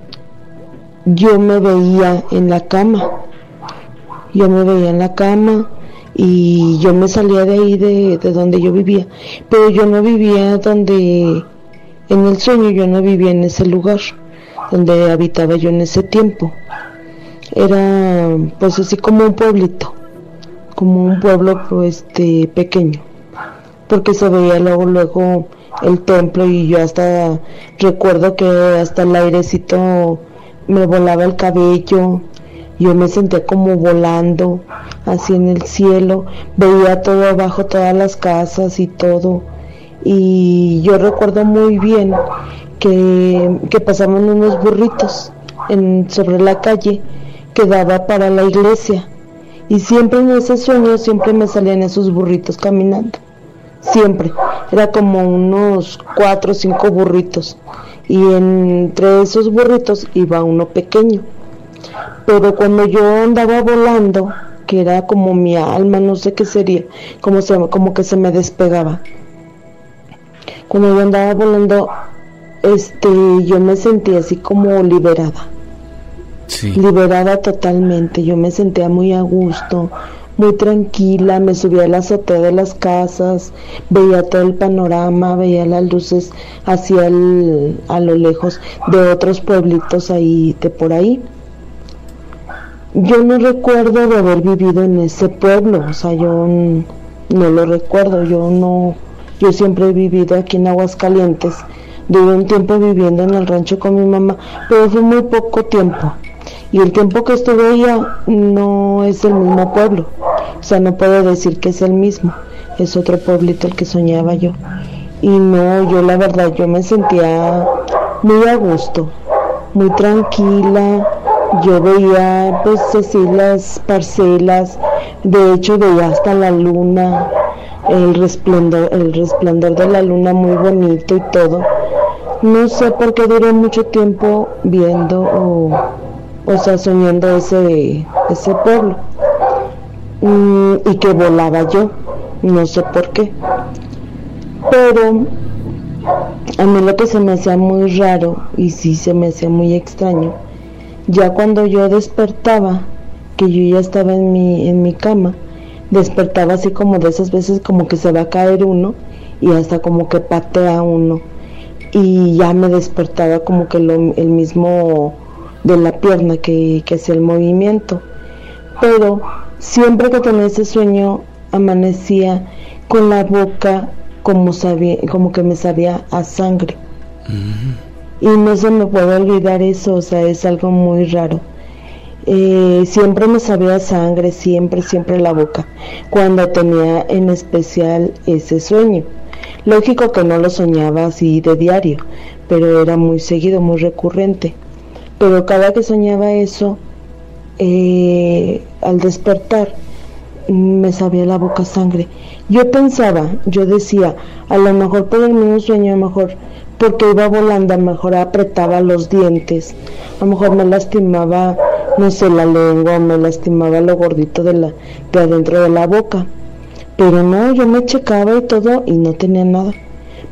yo me veía en la cama, yo me veía en la cama y yo me salía de ahí, de, de donde yo vivía, pero yo no vivía donde, en el sueño yo no vivía en ese lugar donde habitaba yo en ese tiempo. Era pues así como un pueblito, como un pueblo pues, este, pequeño, porque se veía luego luego el templo, y yo hasta recuerdo que hasta el airecito me volaba el cabello, yo me sentía como volando así en el cielo, veía todo abajo, todas las casas y todo, y yo recuerdo muy bien que, que pasaban unos burritos en, sobre la calle que daba para la iglesia, y siempre en ese sueño siempre me salían esos burritos caminando, siempre, era como unos cuatro o cinco burritos, y entre esos burritos iba uno pequeño, pero cuando yo andaba volando, que era como mi alma, no sé qué sería, como, se, como que se me despegaba, cuando yo andaba volando, este, yo me sentía así como liberada, sí. liberada totalmente, yo me sentía muy a gusto, muy tranquila, me subía a la azotea de las casas, veía todo el panorama, veía las luces hacia el, a lo lejos de otros pueblitos ahí, de por ahí. Yo no recuerdo de haber vivido en ese pueblo, o sea, yo no, no lo recuerdo, yo no, yo siempre he vivido aquí en Aguascalientes, duré un tiempo viviendo en el rancho con mi mamá, pero fue muy poco tiempo. Y el tiempo que estuve allá no es el mismo pueblo, o sea, no puedo decir que es el mismo, es otro pueblito el que soñaba yo. Y no, yo la verdad, yo me sentía muy a gusto, muy tranquila, yo veía pues así las parcelas, de hecho veía hasta la luna, el resplandor, el resplandor de la luna muy bonito y todo. No sé por qué duré mucho tiempo viendo o... o sea, soñando ese, ese pueblo, mm, y que volaba yo, no sé por qué, pero a mí lo que se me hacía muy raro, y sí se me hacía muy extraño, ya cuando yo despertaba, que yo ya estaba en mi, en mi cama, despertaba así como de esas veces como que se va a caer uno, y hasta como que patea uno, y ya me despertaba como que lo, el mismo de la pierna que, que hacía el movimiento, pero siempre que tenía ese sueño amanecía con la boca como sabía, como que me sabía a sangre, uh-huh. y no se me puede olvidar eso, o sea, es algo muy raro. Eh, siempre me sabía a sangre, siempre, siempre la boca, cuando tenía en especial ese sueño. Lógico que no lo soñaba así de diario, pero era muy seguido, muy recurrente. Pero cada que soñaba eso, eh, al despertar, me sabía la boca sangre. Yo pensaba, yo decía, a lo mejor por el mismo sueño, a lo mejor porque iba volando, a lo mejor apretaba los dientes, a lo mejor me lastimaba, no sé, la lengua, me lastimaba lo gordito de la, de adentro de la boca. Pero no, yo me checaba y todo y no tenía nada.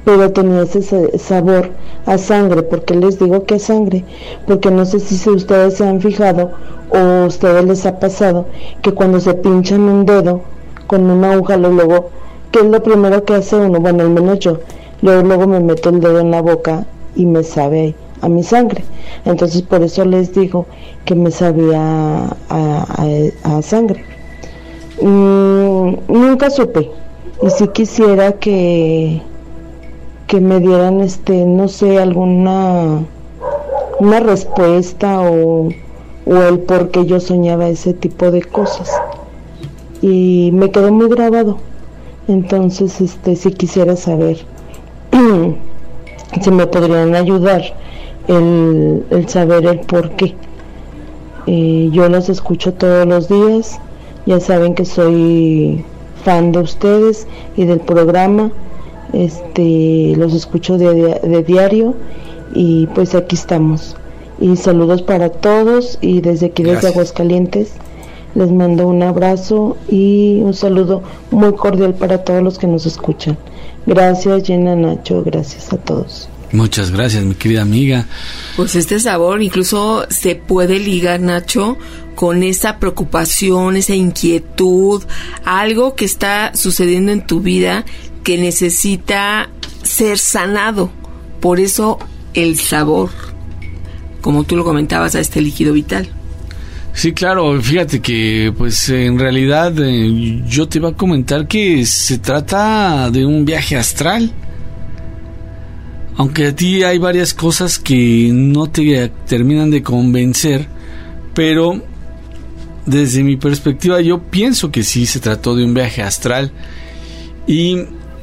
pero tenía ese sabor a sangre. ¿Por qué les digo que es sangre? Porque no sé si ustedes se han fijado o a ustedes les ha pasado que cuando se pinchan un dedo con una aguja, luego, ¿qué es lo primero que hace uno? Bueno, al menos yo, luego, luego me meto el dedo en la boca y me sabe a mi sangre. Entonces por eso les digo que me sabía a, a, a sangre. Mm, nunca supe, y si quisiera que que me dieran este no sé alguna una respuesta o, o el por qué yo soñaba ese tipo de cosas, y me quedó muy grabado. Entonces este si quisiera saber si me podrían ayudar el, el saber el por qué. Eh, yo los escucho todos los días, ya saben que soy fan de ustedes y del programa, este los escucho de, de diario, y pues aquí estamos. Y saludos para todos, y desde aquí, desde Aguascalientes, les mando un abrazo y un saludo muy cordial para todos los que nos escuchan. Gracias, Jenna, Nacho, gracias a todos. Muchas gracias, mi querida amiga. Pues este sabor incluso se puede ligar, Nacho, con esa preocupación, esa inquietud, algo que está sucediendo en tu vida que necesita ser sanado. Por eso el sabor, como tú lo comentabas, a este líquido vital. Sí, claro, fíjate que pues en realidad eh, yo te iba a comentar que se trata de un viaje astral. Aunque a ti hay varias cosas que no te terminan de convencer, pero desde mi perspectiva yo pienso que sí se trató de un viaje astral, y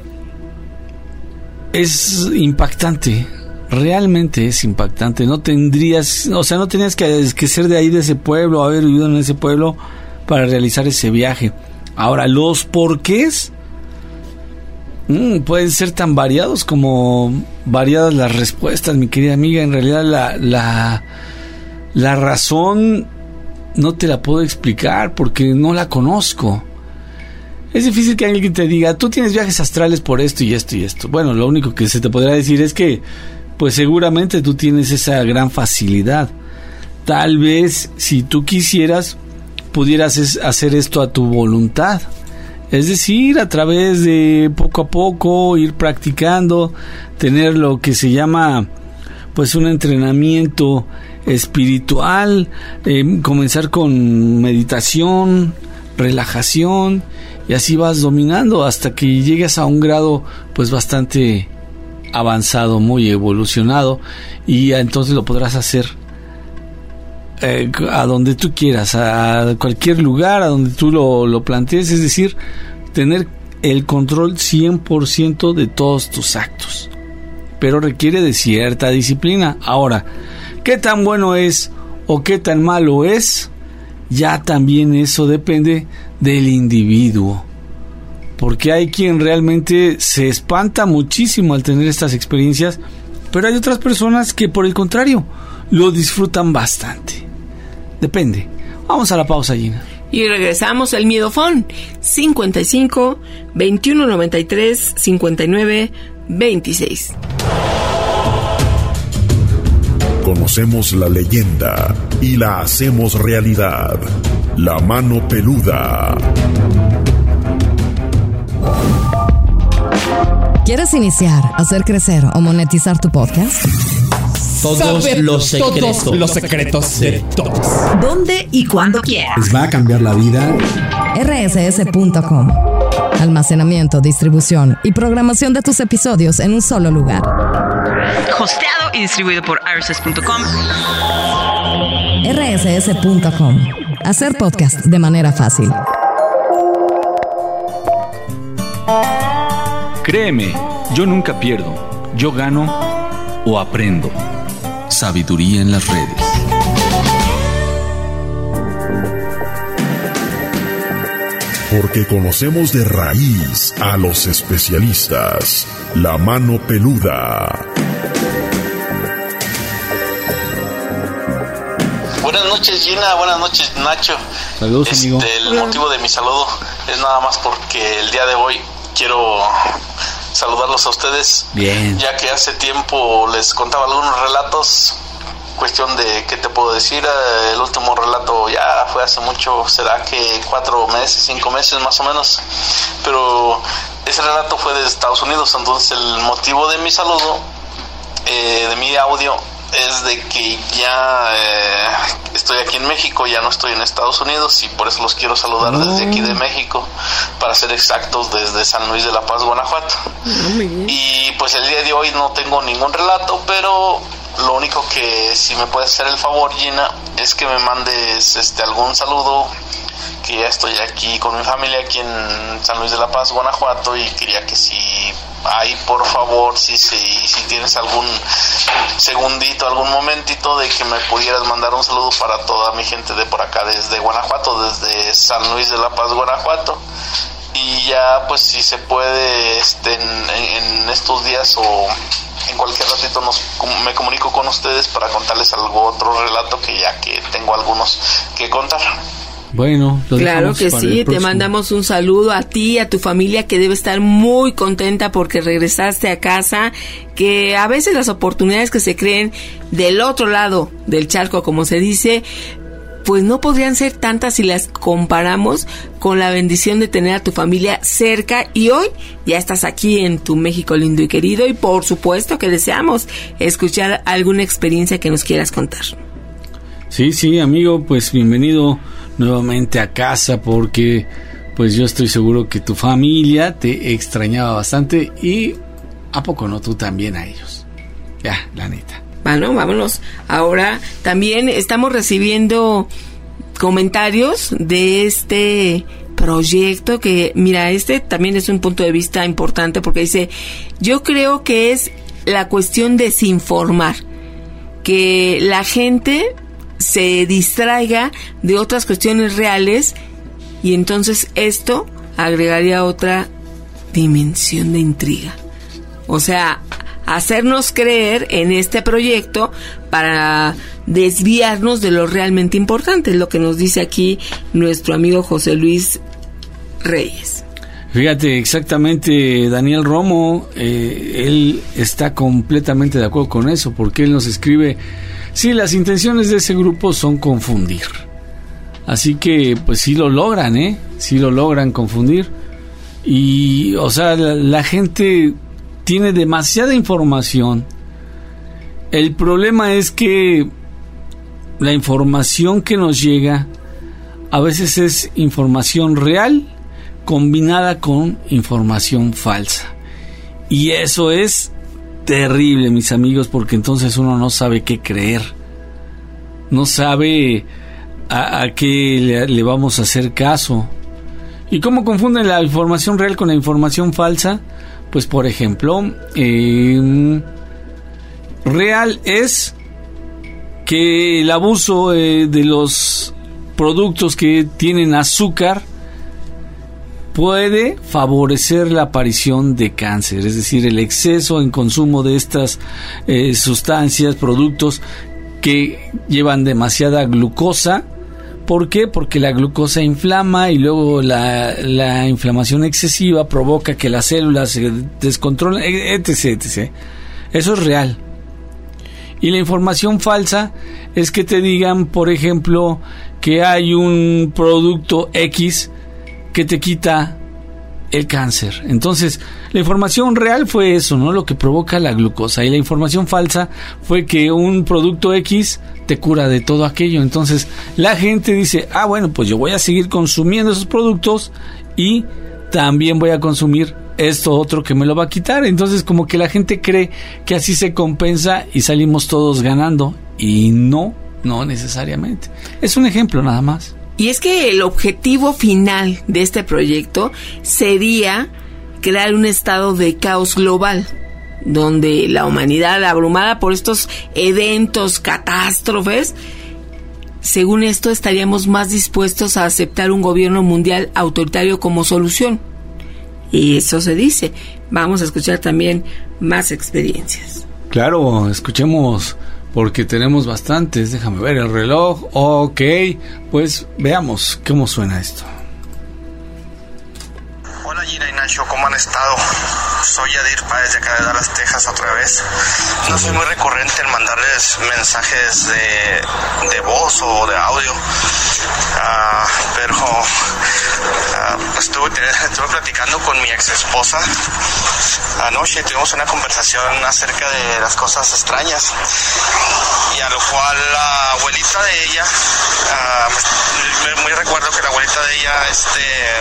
es impactante, realmente es impactante. No tendrías, o sea, no tenías que, que ser de ahí, de ese pueblo, haber vivido en ese pueblo para realizar ese viaje. Ahora, los porqués Mm, pueden ser tan variados como variadas las respuestas, mi querida amiga. En realidad la, la, la razón no te la puedo explicar porque no la conozco. Es difícil que alguien te diga, tú tienes viajes astrales por esto y esto y esto. Bueno, lo único que se te podrá decir es que pues seguramente tú tienes esa gran facilidad. Tal vez si tú quisieras pudieras hacer esto a tu voluntad. Es decir, a través de poco a poco ir practicando, tener lo que se llama pues un entrenamiento espiritual, eh, comenzar con meditación, relajación, y así vas dominando hasta que llegues a un grado pues bastante avanzado, muy evolucionado, y entonces lo podrás hacer Eh, a donde tú quieras, a cualquier lugar a donde tú lo, lo plantees. Es decir, tener el control cien por ciento de todos tus actos, pero requiere de cierta disciplina. Ahora, ¿qué tan bueno es o qué tan malo es? Ya también eso depende del individuo, porque hay quien realmente se espanta muchísimo al tener estas experiencias, pero hay otras personas que por el contrario lo disfrutan bastante. Depende. Vamos a la pausa, Gina. Y regresamos al Miedofón. cincuenta y cinco, veintiuno noventa y tres, cincuenta y nueve, veintiséis. Conocemos la leyenda y la hacemos realidad. La mano peluda. ¿Quieres iniciar, hacer crecer o monetizar tu podcast? Todos Saber los secretos. Todos los secretos de todos. ¿Dónde y cuándo quieras? Les va a cambiar la vida. R S S punto com. Almacenamiento, distribución y programación de tus episodios en un solo lugar. Hosteado y distribuido por R S S punto com. R S S punto com. Hacer podcast de manera fácil. Créeme, yo nunca pierdo. Yo gano o aprendo. Sabiduría en las redes. Porque conocemos de raíz a los especialistas. La mano peluda. Buenas noches, Gina. Buenas noches, Nacho. Saludos, este, amigo. El motivo de mi saludo es nada más porque el día de hoy quiero saludarlos a ustedes. Bien. Ya que hace tiempo les contaba algunos relatos, cuestión de, ¿qué te puedo decir? El último relato ya fue hace mucho, será que cuatro meses, cinco meses más o menos, pero ese relato fue de Estados Unidos. Entonces el motivo de mi saludo, eh, de mi audio, es de que ya eh, estoy aquí en México, ya no estoy en Estados Unidos, y por eso los quiero saludar oh. desde aquí de México, para ser exactos, desde San Luis de la Paz, Guanajuato. Oh, y pues el día de hoy no tengo ningún relato, pero lo único que si me puedes hacer el favor, Gina, es que me mandes este algún saludo, que ya estoy aquí con mi familia aquí en San Luis de la Paz, Guanajuato, y quería que si hay, por favor, si, si, si tienes algún segundito, algún momentito, de que me pudieras mandar un saludo para toda mi gente de por acá, desde Guanajuato, desde San Luis de la Paz, Guanajuato. Y ya, pues si se puede, este, en, en estos días o en cualquier ratito nos, me comunico con ustedes para contarles algo, otro relato, que ya que tengo algunos que contar. Bueno, lo claro que sí, te mandamos un saludo a ti, a tu familia, que debe estar muy contenta porque regresaste a casa, que a veces las oportunidades que se creen del otro lado del charco, como se dice, pues no podrían ser tantas si las comparamos con la bendición de tener a tu familia cerca, y hoy ya estás aquí en tu México lindo y querido, y por supuesto que deseamos escuchar alguna experiencia que nos quieras contar. Sí, sí, amigo, pues bienvenido nuevamente a casa, porque pues yo estoy seguro que tu familia te extrañaba bastante, y ¿a poco no tú también a ellos? Ya, la neta. Bueno, vámonos. Ahora también estamos recibiendo comentarios de este proyecto que, mira, este también es un punto de vista importante, porque dice, yo creo que es la cuestión de desinformar, que la gente se distraiga de otras cuestiones reales, y entonces esto agregaría otra dimensión de intriga. O sea, hacernos creer en este proyecto para desviarnos de lo realmente importante, es lo que nos dice aquí nuestro amigo José Luis Reyes. Fíjate, exactamente, Daniel Romo, eh, él está completamente de acuerdo con eso, porque él nos escribe: sí, las intenciones de ese grupo son confundir. Así que, pues sí lo logran, ¿eh? Sí lo logran confundir. Y, o sea, la, la gente tiene demasiada información. El problema es que la información que nos llega a veces es información real combinada con información falsa. Y eso es terrible, mis amigos, porque entonces uno no sabe qué creer, no sabe a, a qué le, le vamos a hacer caso. ¿Y cómo confunden la información real con la información falsa? Pues, por ejemplo, eh, real es que el abuso eh, de los productos que tienen azúcar puede favorecer la aparición de cáncer, es decir, el exceso en consumo de estas eh, sustancias, productos que llevan demasiada glucosa. ¿Por qué? Porque la glucosa inflama, y luego la, la inflamación excesiva provoca que las células se descontrolen, etcétera, etcétera. Eso es real. Y la información falsa es que te digan, por ejemplo, que hay un producto X que te quita el cáncer. Entonces, la información real fue eso, ¿no? Lo que provoca la glucosa. Y la información falsa fue que un producto X te cura de todo aquello. Entonces, la gente dice, ah, bueno, pues yo voy a seguir consumiendo esos productos y también voy a consumir esto otro que me lo va a quitar. Entonces, como que la gente cree que así se compensa y salimos todos ganando. Y no, no necesariamente. Es un ejemplo nada más. Y es que el objetivo final de este proyecto sería crear un estado de caos global, donde la humanidad, abrumada por estos eventos, catástrofes, según esto estaríamos más dispuestos a aceptar un gobierno mundial autoritario como solución. Y eso se dice. Vamos a escuchar también más experiencias. Claro, escuchemos, porque tenemos bastantes. Déjame ver el reloj. Ok, pues veamos cómo suena esto. Hola Gina y Nacho, ¿cómo han estado? soy Yadir Páez de acá de Dallas, Texas, otra vez. No soy muy recurrente en mandarles mensajes de, de voz o de audio, uh, pero uh, estuve, estuve platicando con mi ex esposa anoche. Tuvimos una conversación acerca de las cosas extrañas, y a lo cual la abuelita de ella, uh, me, me recuerdo que la abuelita de ella este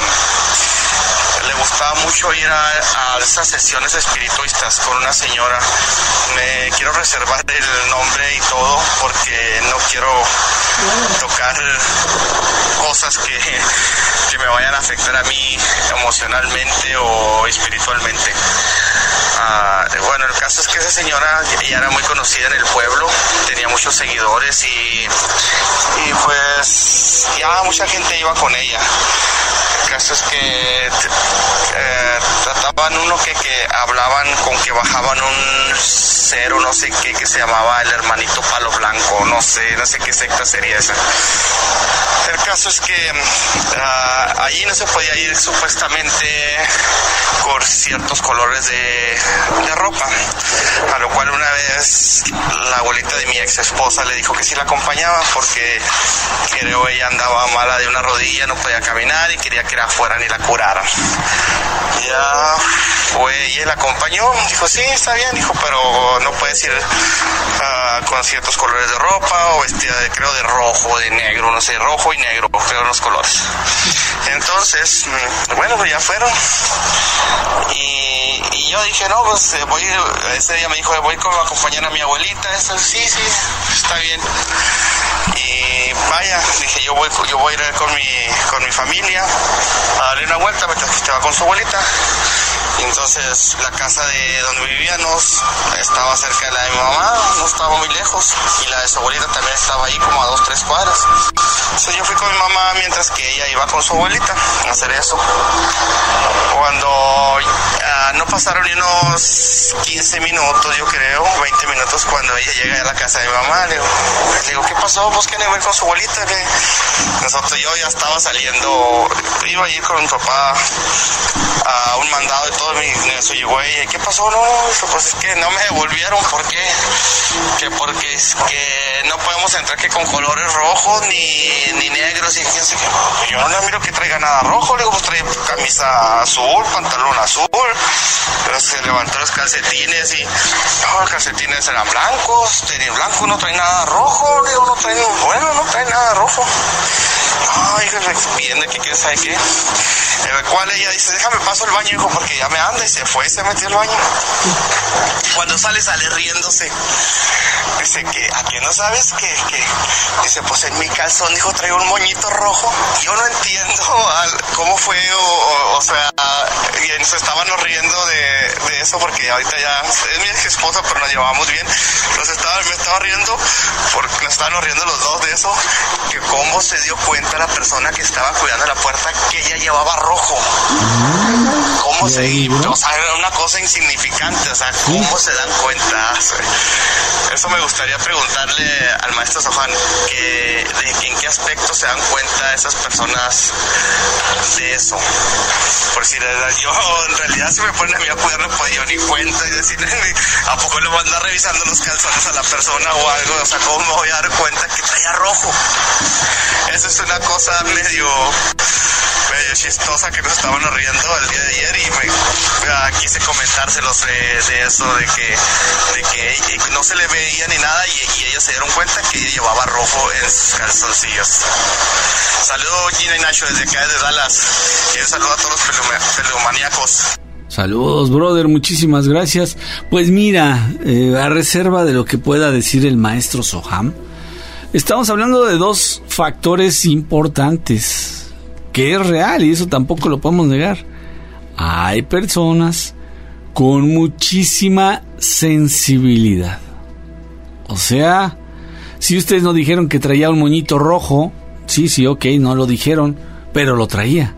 le gustaba mucho ir a, a esas sesiones espirituistas con una señora. Me quiero reservar el nombre y todo porque no quiero tocar cosas que, que me vayan a afectar a mí emocionalmente o espiritualmente. Uh, bueno, el caso es que esa señora ella era muy conocida en el pueblo, tenía muchos seguidores y, y pues ya mucha gente iba con ella. El caso es que eh, trataban uno que, que hablaban con que bajaban un cero, no sé qué, que se llamaba el hermanito Palo Blanco, no sé, no sé qué secta sería esa. El caso es que uh, allí no se podía ir supuestamente con ciertos colores de, de ropa, a lo cual una vez la abuelita de mi ex esposa le dijo que sí la acompañaba porque creo ella andaba mala de una rodilla, no podía caminar y quería que la fueran y la curaran. Ya fue y él la acompañó, dijo sí, está bien, dijo, pero no puedes ir uh, con ciertos colores de ropa o vestida de, creo, de rojo, de negro, no sé, rojo y negro, creo los colores. Entonces, bueno, pues ya fueron. Y, y yo dije, no, pues voy, ese día me dijo, voy con acompañar a mi abuelita. Eso, sí, sí, está bien. Y vaya, dije, yo voy, yo voy a ir con mi, con mi familia a darle una vuelta mientras que estaba con su abuelita. Y entonces la casa de donde vivíamos estaba cerca de la de mi mamá, no estaba muy lejos, y la de su abuelita también estaba ahí como a dos, tres cuadras. Entonces yo fui con mi mamá mientras que ella iba con su abuelita a hacer eso. Cuando uh, no pasaron ni unos quince minutos, yo creo, veinte minutos, cuando ella llega a la casa de mi mamá, le digo, le digo ¿qué pasó? ¿Vos qué no iba con su abuelita? Le, nosotros, yo ya estaba saliendo, iba a ir con mi papá a un mandado y todo. Mi, eso llegó ella, ¿qué pasó? No, pues es que no me devolvieron. ¿Por qué? Que porque es que no podemos entrar que con colores rojos ni, ni negros y fíjense que no, yo no le miro que traiga nada rojo. Le digo, pues trae camisa azul, pantalón azul, pero se levantó los calcetines y no, los calcetines eran blancos, tenía blanco, no trae nada rojo. Le digo, no trae, bueno, no trae nada rojo. Ay, viendo que quién sabe qué. El cual ella dice, déjame paso el baño, hijo, porque ya me anda, y se fue y se metió al baño. Cuando sale, sale riéndose. Dice que, ¿a qué no sabes que, que? Dice, pues en mi calzón, dijo, trae un moñito rojo. Yo no entiendo al, cómo fue, o, o, o sea, y nos estábamos riendo de, de eso, porque ahorita ya, es mi ex esposa, pero nos llevamos bien. Nos estaba, me estaba riendo, porque nos estábamos riendo los dos de eso, que cómo se dio cuenta la persona que estaba cuidando la puerta que ella llevaba rojo. ¿Cómo se dio? O sea, era una cosa insignificante, o sea, ¿cómo se dan cuenta? Eso me gustaría preguntarle al maestro Sohan, que de en qué aspecto se dan cuenta esas personas de eso. Por si yo en realidad si me ponen a mí a cuidar no podía ni cuenta y decirle, ¿a poco le voy a andar revisando los calzones a la persona o algo? O sea, ¿cómo me voy a dar cuenta que traía rojo? Eso es una cosa medio medio chistosa que nos estábamos riendo el día de ayer, y me uh, quise comentárselos de, de eso, de que, de que no se le veía ni nada, y, y ellos se dieron cuenta que ella llevaba rojo en sus calzoncillos. Saludos Gina y Nacho desde acá desde Dallas, y un saludo a todos los pelumaníacos. Saludos, brother, muchísimas gracias. Pues mira, eh, a reserva de lo que pueda decir el maestro Soham, estamos hablando de dos factores importantes, que es real y eso tampoco lo podemos negar. Hay personas con muchísima sensibilidad. O sea, si ustedes no dijeron que traía un moñito rojo, sí, sí, ok, no lo dijeron, pero lo traía.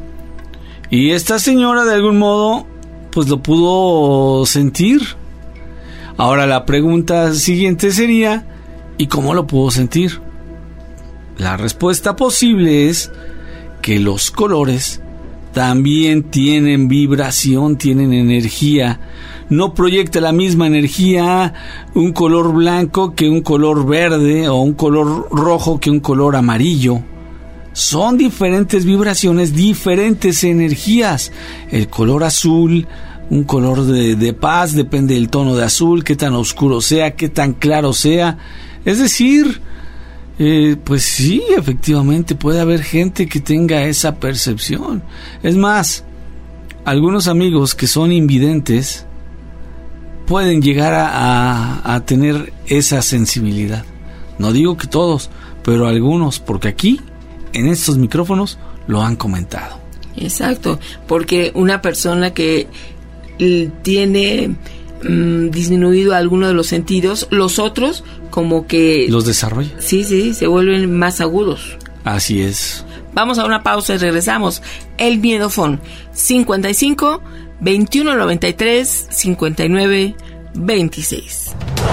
Y esta señora de algún modo, pues lo pudo sentir. Ahora la pregunta siguiente sería, ¿y cómo lo pudo sentir? La respuesta posible es que los colores también tienen vibración, tienen energía. No proyecta la misma energía un color blanco que un color verde o un color rojo que un color amarillo. Son diferentes vibraciones, diferentes energías. El color azul, un color de, de paz, depende del tono de azul, qué tan oscuro sea, qué tan claro sea. Es decir, eh, pues sí, efectivamente puede haber gente que tenga esa percepción. Es más, algunos amigos que son invidentes pueden llegar a, a, a tener esa sensibilidad. No digo que todos, pero algunos, porque aquí, en estos micrófonos, lo han comentado. Exacto, porque una persona que tiene mmm, disminuido alguno de los sentidos, los otros como que... los desarrolla. Sí, sí, se vuelven más agudos. Así es. Vamos a una pausa y regresamos. El Miedofón, cincuenta y cinco, veintiuno noventa y tres, cincuenta y nueve, veintiséis.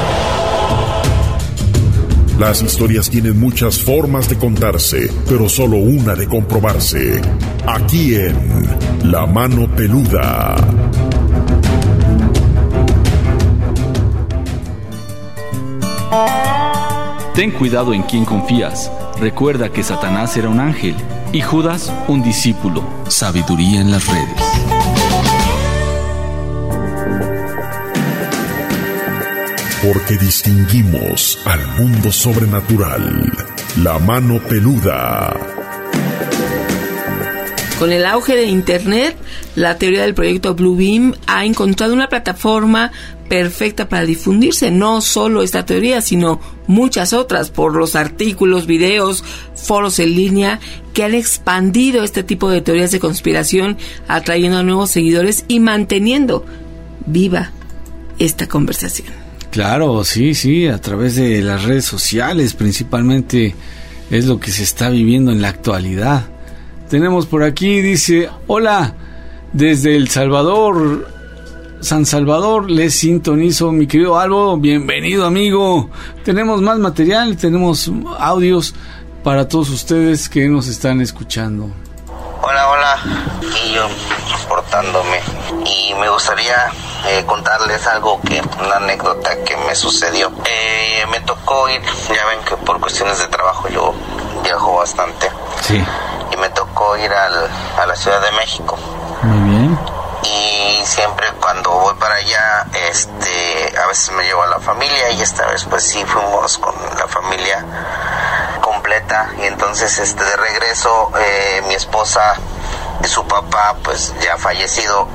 Las historias tienen muchas formas de contarse, pero solo una de comprobarse. Aquí en La Mano Peluda. Ten cuidado en quién confías. Recuerda que Satanás era un ángel y Judas un discípulo. Sabiduría en las redes. Porque distinguimos al mundo sobrenatural. La Mano Peluda. Con el auge de Internet, la teoría del proyecto Bluebeam ha encontrado una plataforma perfecta para difundirse. No solo esta teoría, sino muchas otras, por los artículos, videos, foros en línea que han expandido este tipo de teorías de conspiración, atrayendo a nuevos seguidores y manteniendo viva esta conversación. Claro, sí, sí, a través de las redes sociales principalmente es lo que se está viviendo en la actualidad. Tenemos por aquí, dice, hola, desde El Salvador, San Salvador, les sintonizo, mi querido Albo, bienvenido amigo. Tenemos más material, tenemos audios para todos ustedes que nos están escuchando. Hola, hola, y yo reportándome, y me gustaría eh, contarles algo, que una anécdota que me sucedió. Eh, me tocó ir, ya ven que por cuestiones de trabajo yo viajo bastante. Sí. Y me tocó ir al, a la Ciudad de México. Muy bien. Y siempre cuando voy para allá, este, a veces me llevo a la familia, y esta vez pues sí fuimos con la familia completa. Y entonces este de regreso, eh, mi esposa, su papá pues ya fallecido,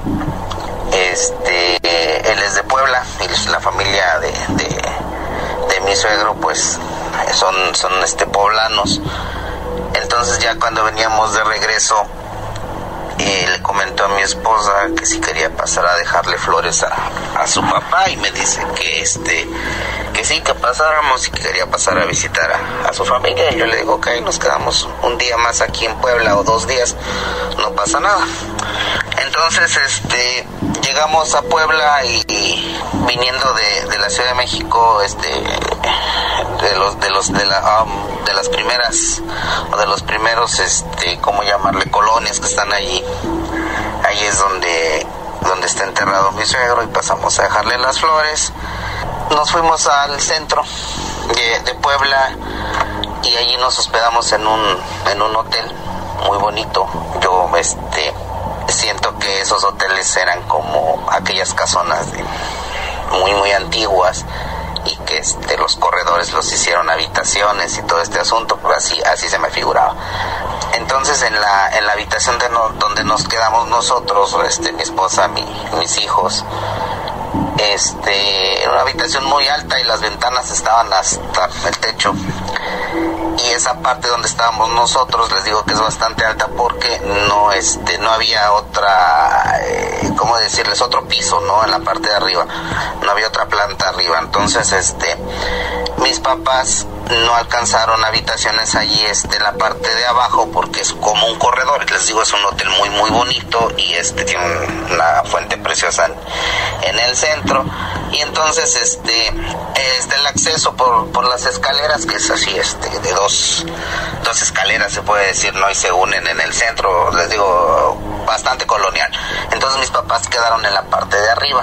este, eh, él es de Puebla, y la familia de, de, de mi suegro pues son, son este poblanos. Entonces ya cuando veníamos de regreso, eh, le comentó a mi esposa que si quería pasar a dejarle flores a, a su papá, y me dice que este que sí, que pasáramos, y que quería pasar a visitar a, a su familia. Y yo le digo, ok, nos quedamos un día más aquí en Puebla o dos días, no pasa nada. Entonces este llegamos a Puebla, y, y viniendo de, de la Ciudad de México, este de los de los de la um, de las primeras o de los primeros este cómo llamarle colonias que están allí, ahí es donde donde está enterrado mi suegro, y pasamos a dejarle las flores. Nos fuimos al centro de, de Puebla, y allí nos hospedamos en un en un hotel muy bonito. Yo este siento que esos hoteles eran como aquellas casonas de, muy muy antiguas, y que este, los corredores los hicieron habitaciones y todo este asunto, pues así así se me figuraba. Entonces en la en la habitación de no, donde nos quedamos nosotros, este mi esposa, mi, mis hijos, este era una habitación muy alta, y las ventanas estaban hasta el techo, y esa parte donde estábamos nosotros, les digo que es bastante alta, porque no este no había otra eh, cómo decirles otro piso, no, en la parte de arriba no había otra planta arriba. Entonces este mis papás no alcanzaron habitaciones allí este en la parte de abajo, porque es como un corredor. Les digo, es un hotel muy muy bonito, y este tiene una fuente preciosa en, en el centro. Y entonces este este el acceso por por las escaleras, que es así este de dos dos escaleras se puede decir, no, y se unen en el centro. Les digo, bastante colonial. Entonces mis papás quedaron en la parte de arriba.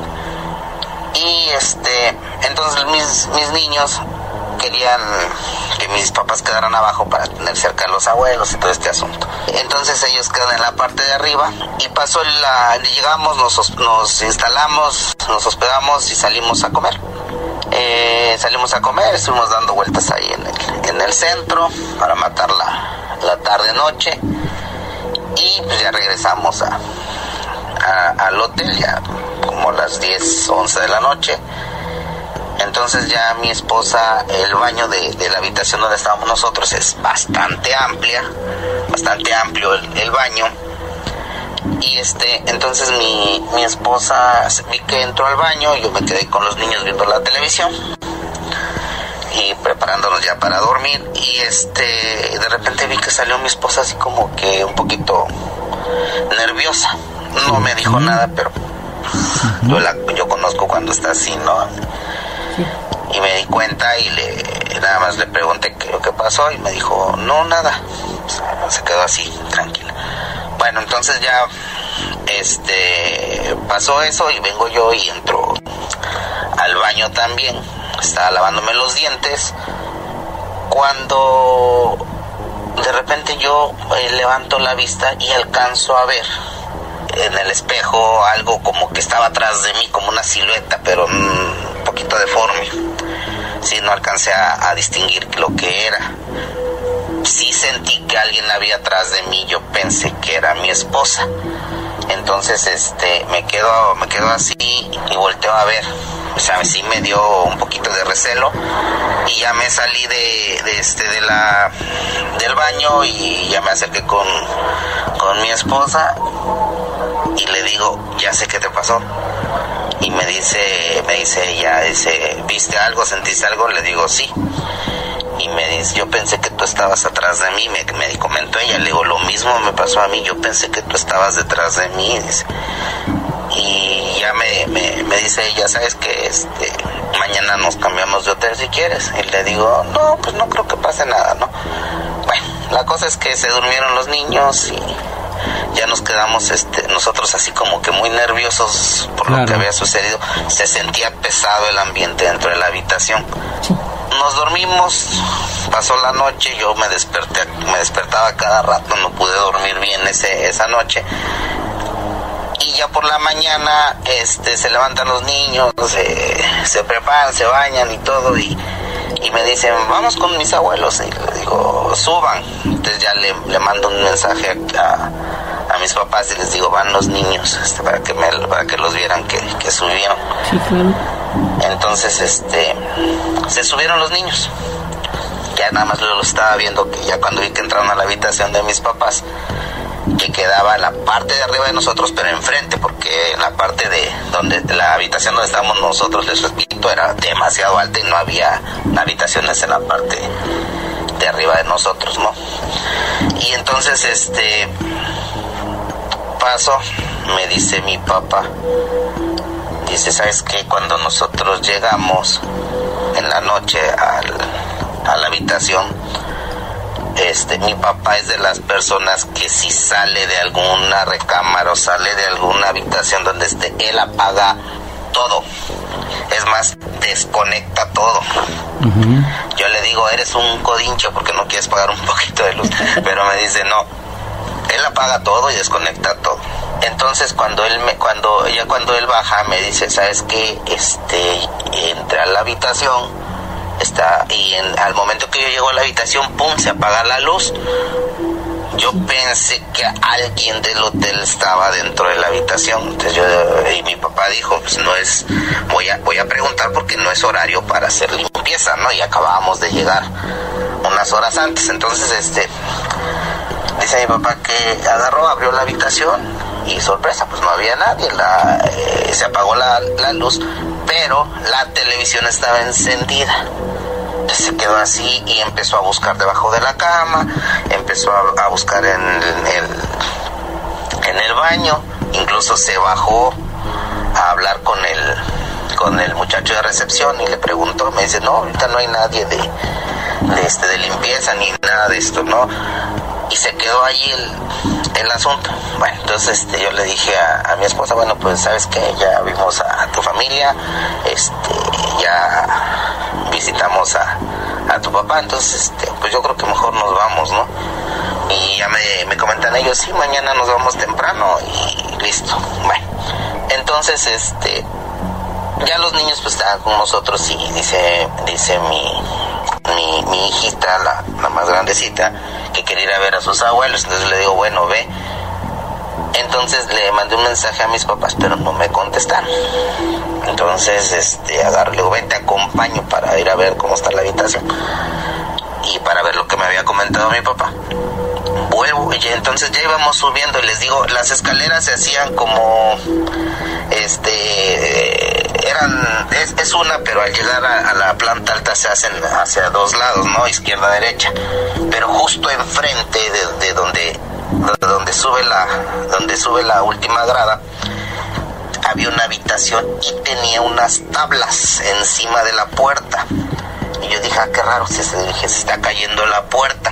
Y este, entonces mis, mis niños querían que mis papás quedaran abajo para tener cerca a los abuelos y todo este asunto. Entonces ellos quedan en la parte de arriba y pasó la, llegamos, nos, nos instalamos, nos hospedamos y salimos a comer. Eh, salimos a comer, estuvimos dando vueltas ahí en el, en el centro para matar la, la tarde-noche y pues ya regresamos a, a, al hotel ya como a las diez, once de la noche. Entonces ya mi esposa, el baño de, de la habitación donde estábamos nosotros es bastante amplia, bastante amplio el, el baño. Y este, entonces mi, mi esposa vi que entró al baño y yo me quedé con los niños viendo la televisión y preparándonos ya para dormir. Y este, de repente vi que salió mi esposa así como que un poquito nerviosa. No me dijo nada, pero yo, la, yo conozco cuando está así, ¿no? Y me di cuenta y le nada más le pregunté qué, qué pasó y me dijo, no, nada. O sea, se quedó así, tranquila. Bueno, entonces ya este pasó eso y vengo yo y entro al baño también. Estaba lavándome los dientes cuando de repente yo eh, levanto la vista y alcanzo a ver en el espejo algo como que estaba atrás de mí, como una silueta, pero un poquito deforme. Sí, no alcancé a, a distinguir lo que era. Sí sentí que alguien había atrás de mí, yo pensé que era mi esposa. Entonces este me quedo me quedo así y volteo a ver. O sea, sí me dio un poquito de recelo y ya me salí de, de este de la del baño y ya me acerqué con con mi esposa y le digo, ya sé qué te pasó. Y me dice, me dice ella, dice, ¿viste algo? ¿Sentiste algo? Le digo, sí. Y me dice, yo pensé que tú estabas atrás de mí, me, me comentó ella, le digo, lo mismo me pasó a mí, yo pensé que tú estabas detrás de mí, dice. Y ya me, me, me dice ella, ¿sabes qué? Este, mañana nos cambiamos de hotel si quieres. Y le digo, no, pues no creo que pase nada, ¿no? Bueno, la cosa es que se durmieron los niños y ya nos quedamos este nosotros así como que muy nerviosos por claro. Lo que había sucedido. Se sentía pesado el ambiente dentro de la habitación. Sí. Nos dormimos, pasó la noche, yo me desperté, me despertaba cada rato, no pude dormir bien ese esa noche. Y ya por la mañana este se levantan los niños, se, se preparan, se bañan y todo y y me dicen, vamos con mis abuelos. Y le digo, suban. Entonces ya le, le mando un mensaje a, a mis papás y les digo, van los niños, este, para que me, para que los vieran que, que subieron. Sí, claro. Entonces este se subieron los niños. Ya nada más lo estaba viendo, que ya cuando vi que entraron a la habitación de mis papás, que quedaba en la parte de arriba de nosotros, pero enfrente, porque en la parte de donde la habitación donde estábamos nosotros, les repito, era demasiado alta y no había habitaciones en la parte de arriba de nosotros, ¿no? Y entonces este pasó, me dice mi papá, dice, ¿sabes qué? Cuando nosotros llegamos en la noche al, a la habitación, Este, mi papá es de las personas que si sale de alguna recámara o sale de alguna habitación donde esté, él apaga todo. Es más, desconecta todo. Uh-huh. Yo le digo, eres un codincho porque no quieres pagar un poquito de luz. Pero me dice, no, él apaga todo y desconecta todo. Entonces cuando él me, cuando, ya cuando él baja me dice, ¿sabes qué? Este, entré a la habitación. Está, y en, al momento que yo llego a la habitación, pum, se apaga la luz. Yo pensé que alguien del hotel estaba dentro de la habitación. Entonces yo, y mi papá dijo, pues no es, voy a, voy a preguntar porque no es horario para hacer limpieza, ¿no? Y acabábamos de llegar unas horas antes. Entonces, este, dice mi papá que agarró, abrió la habitación y sorpresa, pues no había nadie, la, eh, se apagó la, la luz, pero la televisión estaba encendida. Entonces se quedó así y empezó a buscar debajo de la cama, empezó a, a buscar en el, en el baño, incluso se bajó a hablar con el, con el muchacho de recepción y le preguntó, me dice, no, ahorita no hay nadie de, de, este, de limpieza ni nada de esto, ¿no? y se quedó allí el, el asunto. Bueno, entonces este, yo le dije a, a mi esposa, bueno, pues sabes que ya vimos a, a tu familia, este, ya visitamos a, a tu papá, entonces este, pues yo creo que mejor nos vamos, ¿no? Y ya me, me comentan ellos, sí, mañana nos vamos temprano y listo. Bueno, entonces este, ya los niños pues estaban con nosotros y dice, dice mi, mi, mi hijita, la, la más grandecita, que quería ir a ver a sus abuelos. Entonces le digo, bueno, ve. Entonces le mandé un mensaje a mis papás, pero no me contestaron. Entonces este, agarro, le digo, ven, te acompaño para ir a ver cómo está la habitación y para ver lo que me había comentado mi papá. Vuelvo y entonces ya íbamos subiendo y les digo, las escaleras se hacían como este eran es, es una, pero al llegar a, a la planta alta se hacen hacia dos lados, ¿no? Izquierda, derecha, pero justo enfrente de, de donde de donde sube la donde sube la última grada había una habitación y tenía unas tablas encima de la puerta. Y yo dije, ah, qué raro, se, se, dije, se está cayendo la puerta.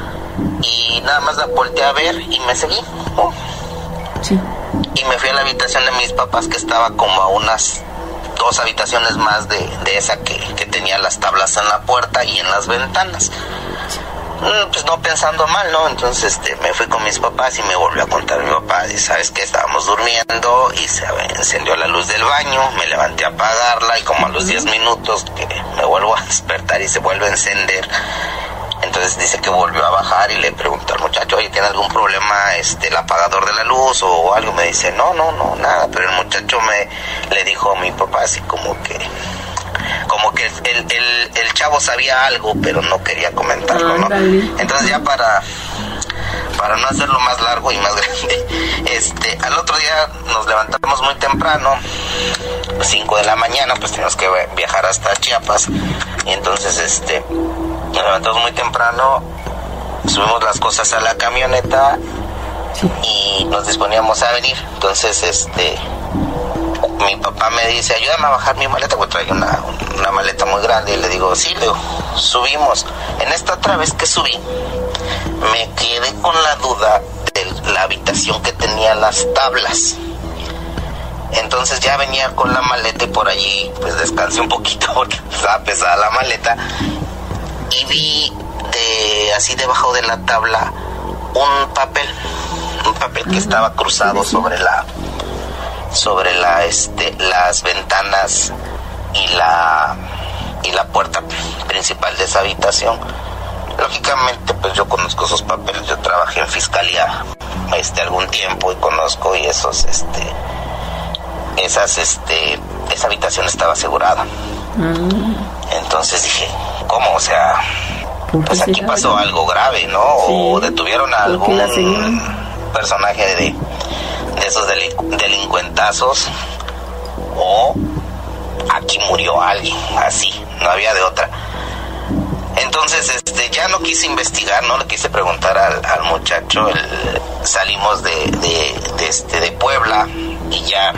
Y nada más la volteé a ver y me seguí, ¿no? Sí. Y me fui a la habitación de mis papás, que estaba como a unas dos habitaciones más de, de esa que, que tenía las tablas en la puerta y en las ventanas. Pues no pensando mal, ¿no? Entonces este, me fui con mis papás y me volvió a contar mi papá. Y sabes que estábamos durmiendo y se encendió la luz del baño, me levanté a apagarla y como a los diez minutos que me vuelvo a despertar y se vuelve a encender. Entonces dice que volvió a bajar y le preguntó al muchacho, oye, ¿tiene algún problema este, el apagador de la luz o algo? Me dice, no, no, no, nada. Pero el muchacho me le dijo a mi papá así como que como que el, el, el chavo sabía algo, pero no quería comentarlo, ¿no? Entonces ya para para no hacerlo más largo y más grande, este, al otro día nos levantamos muy temprano, cinco de la mañana, pues teníamos que viajar hasta Chiapas, y entonces este nos levantamos muy temprano, subimos las cosas a la camioneta y nos disponíamos a venir. Entonces este mi papá me dice, ayúdame a bajar mi maleta, porque traía una, una maleta muy grande, y le digo, sí, le digo, subimos. En esta otra vez que subí, me quedé con la duda de la habitación que tenía las tablas. Entonces ya venía con la maleta y por allí pues descansé un poquito porque estaba pesada la maleta, y vi de así debajo de la tabla un papel, un papel que estaba cruzado sobre la sobre la este las ventanas y la y la puerta principal de esa habitación. Lógicamente pues yo conozco esos papeles, yo trabajé en fiscalía este algún tiempo y conozco, y esos este esas este esa habitación estaba asegurada. Mm. Entonces dije, ¿cómo? O sea, pues aquí pasó algo grave, ¿no? Sí. O detuvieron a algún personaje de de esos delin- delincuentazos, o aquí murió alguien, así, no había de otra. Entonces este ya no quise investigar, no le quise preguntar al, al muchacho. El, salimos de, de, de, este, de Puebla y ya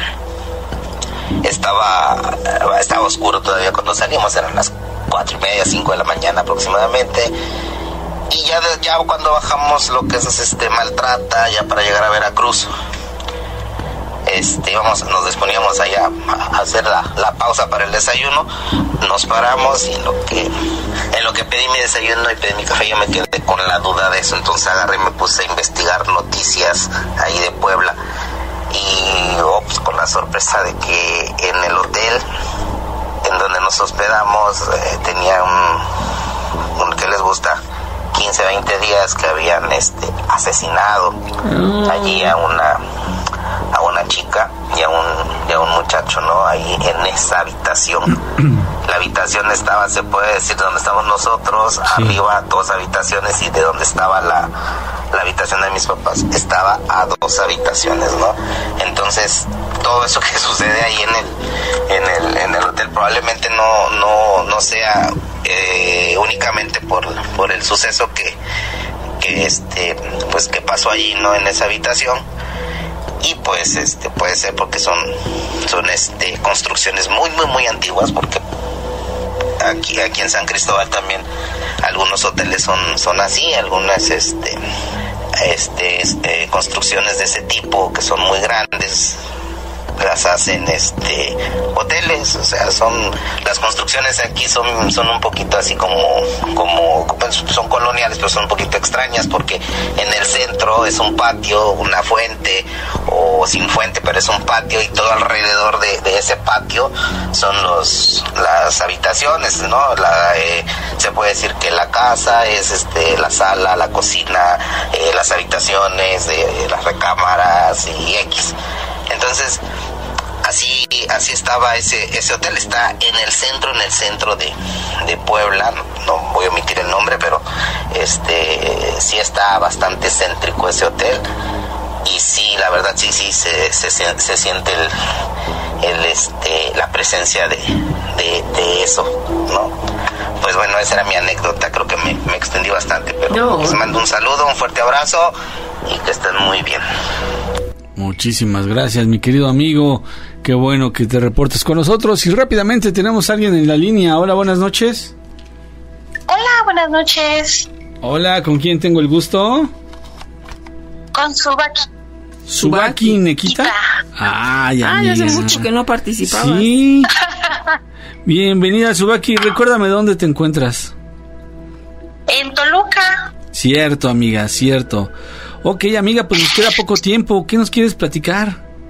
estaba estaba oscuro todavía cuando salimos, eran las cuatro y media, cinco de la mañana aproximadamente. Y ya, de, ya cuando bajamos lo que es este Maltrata, ya para llegar a Veracruz, este íbamos, nos disponíamos allá a hacer la, la pausa para el desayuno. Nos paramos y en lo que en lo que pedí mi desayuno y pedí mi café, yo me quedé con la duda de eso. Entonces agarré y me puse a investigar noticias ahí de Puebla, y oh, pues, con la sorpresa de que en el hotel en donde nos hospedamos eh, tenía un, un ¿qué les gusta? quince, veinte días que habían este asesinado mm. allí a una a una chica y a un y a un muchacho, ¿no? Ahí en esa habitación. La habitación estaba, se puede decir, donde estamos nosotros, sí. Arriba dos habitaciones, y de donde estaba la, la habitación de mis papás estaba a dos habitaciones, ¿no? Entonces todo eso que sucede ahí en el en el en el hotel probablemente no no no sea eh, únicamente por por el suceso que que este pues que pasó allí, ¿no? En esa habitación. Y pues este puede ser porque son son este construcciones muy muy muy antiguas, porque aquí aquí en San Cristóbal también algunos hoteles son, son así, algunas este, este, este, construcciones de ese tipo que son muy grandes, las hacen este hoteles, o sea, son las construcciones aquí son son un poquito así como como pues, son coloniales, pero son un poquito extrañas porque en el centro es un patio, una fuente o sin fuente, pero es un patio y todo alrededor de, de ese patio son los las habitaciones, ¿no? La, eh, se puede decir que la casa es este la sala, la cocina, eh, las habitaciones, de, las recámaras y X. Entonces, así así estaba ese ese hotel, está en el centro, en el centro de, de Puebla, no voy a omitir el nombre, pero este sí está bastante céntrico ese hotel, y sí, la verdad sí, sí, se, se, se siente el, el este la presencia de, de, de eso, ¿no? Pues bueno, esa era mi anécdota, creo que me, me extendí bastante, pero no. Les mando un saludo, un fuerte abrazo y que estén muy bien. Muchísimas gracias, mi querido amigo. Qué bueno que te reportes con nosotros. Y rápidamente tenemos a alguien en la línea. Hola, buenas noches. Hola, buenas noches. Hola, ¿con quién tengo el gusto? Con Subaki. ¿Subaki Nekita? Ay, ah, ya hace mucho que no participabas. Sí. Bienvenida, Subaki. Recuérdame dónde te encuentras. En Toluca. Cierto, amiga, cierto. Ok, amiga, pues nos queda poco tiempo. ¿Qué nos quieres platicar?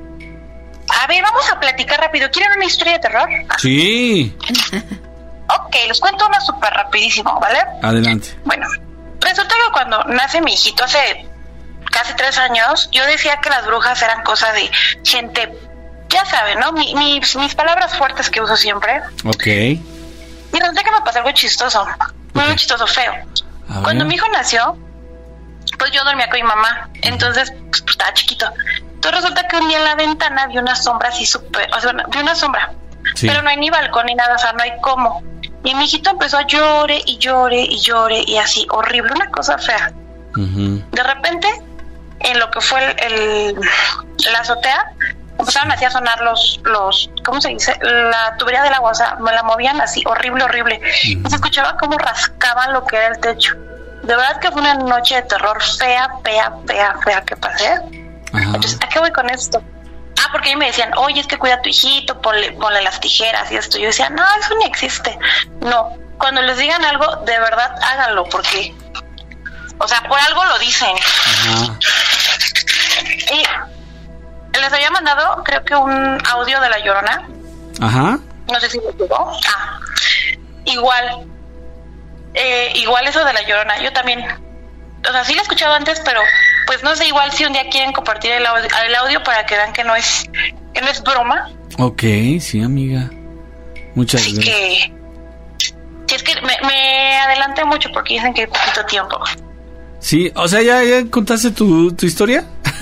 A ver, vamos a platicar rápido. ¿Quieren una historia de terror? Sí. Ok, les cuento una súper rapidísimo, ¿vale? Adelante. Bueno, resulta que cuando nace mi hijito hace casi tres años, yo decía que las brujas eran cosa de gente, ya saben, ¿no? Mi, mis, mis palabras fuertes que uso siempre. Ok. Y resulta que me pasó algo chistoso, muy okay. chistoso, feo. Cuando mi hijo nació, pues yo dormía con mi mamá, entonces pues, pues estaba chiquito. Entonces resulta que un día en la ventana vi una sombra así súper, o sea, vi una sombra, sí. Pero no hay ni balcón ni nada, o sea, no hay cómo. Y mi hijito empezó a llore y llore y llore y así, horrible, una cosa fea. Uh-huh. De repente, en lo que fue el, el la azotea, empezaron así a sonar los, los, ¿cómo se dice? La tubería del agua, o sea, me la movían así, horrible, horrible. Uh-huh. Y se escuchaba como rascaban lo que era el techo. De verdad que fue una noche de terror fea, fea, fea, fea que pasé. Ajá. Entonces, ¿a qué voy con esto? Ah, porque ellos me decían, oye, es que cuida a tu hijito, ponle, ponle las tijeras y esto. Yo decía, no, eso ni existe. No, cuando les digan algo, de verdad, háganlo, porque, o sea, por algo lo dicen. Ajá. Y les había mandado, creo que un audio de La Llorona. Ajá. No sé si me llegó. Ah, igual. Eh, igual eso de La Llorona, yo también, o sea, sí lo he escuchado antes, pero pues no sé, igual si un día quieren compartir el audio, el audio para que vean que no es que no es broma. Ok, sí, amiga. Muchas Así gracias. Que, sí, es que me, me adelanté mucho porque dicen que hay poquito tiempo. Sí, o sea, ¿ya, ya contaste tu, tu historia?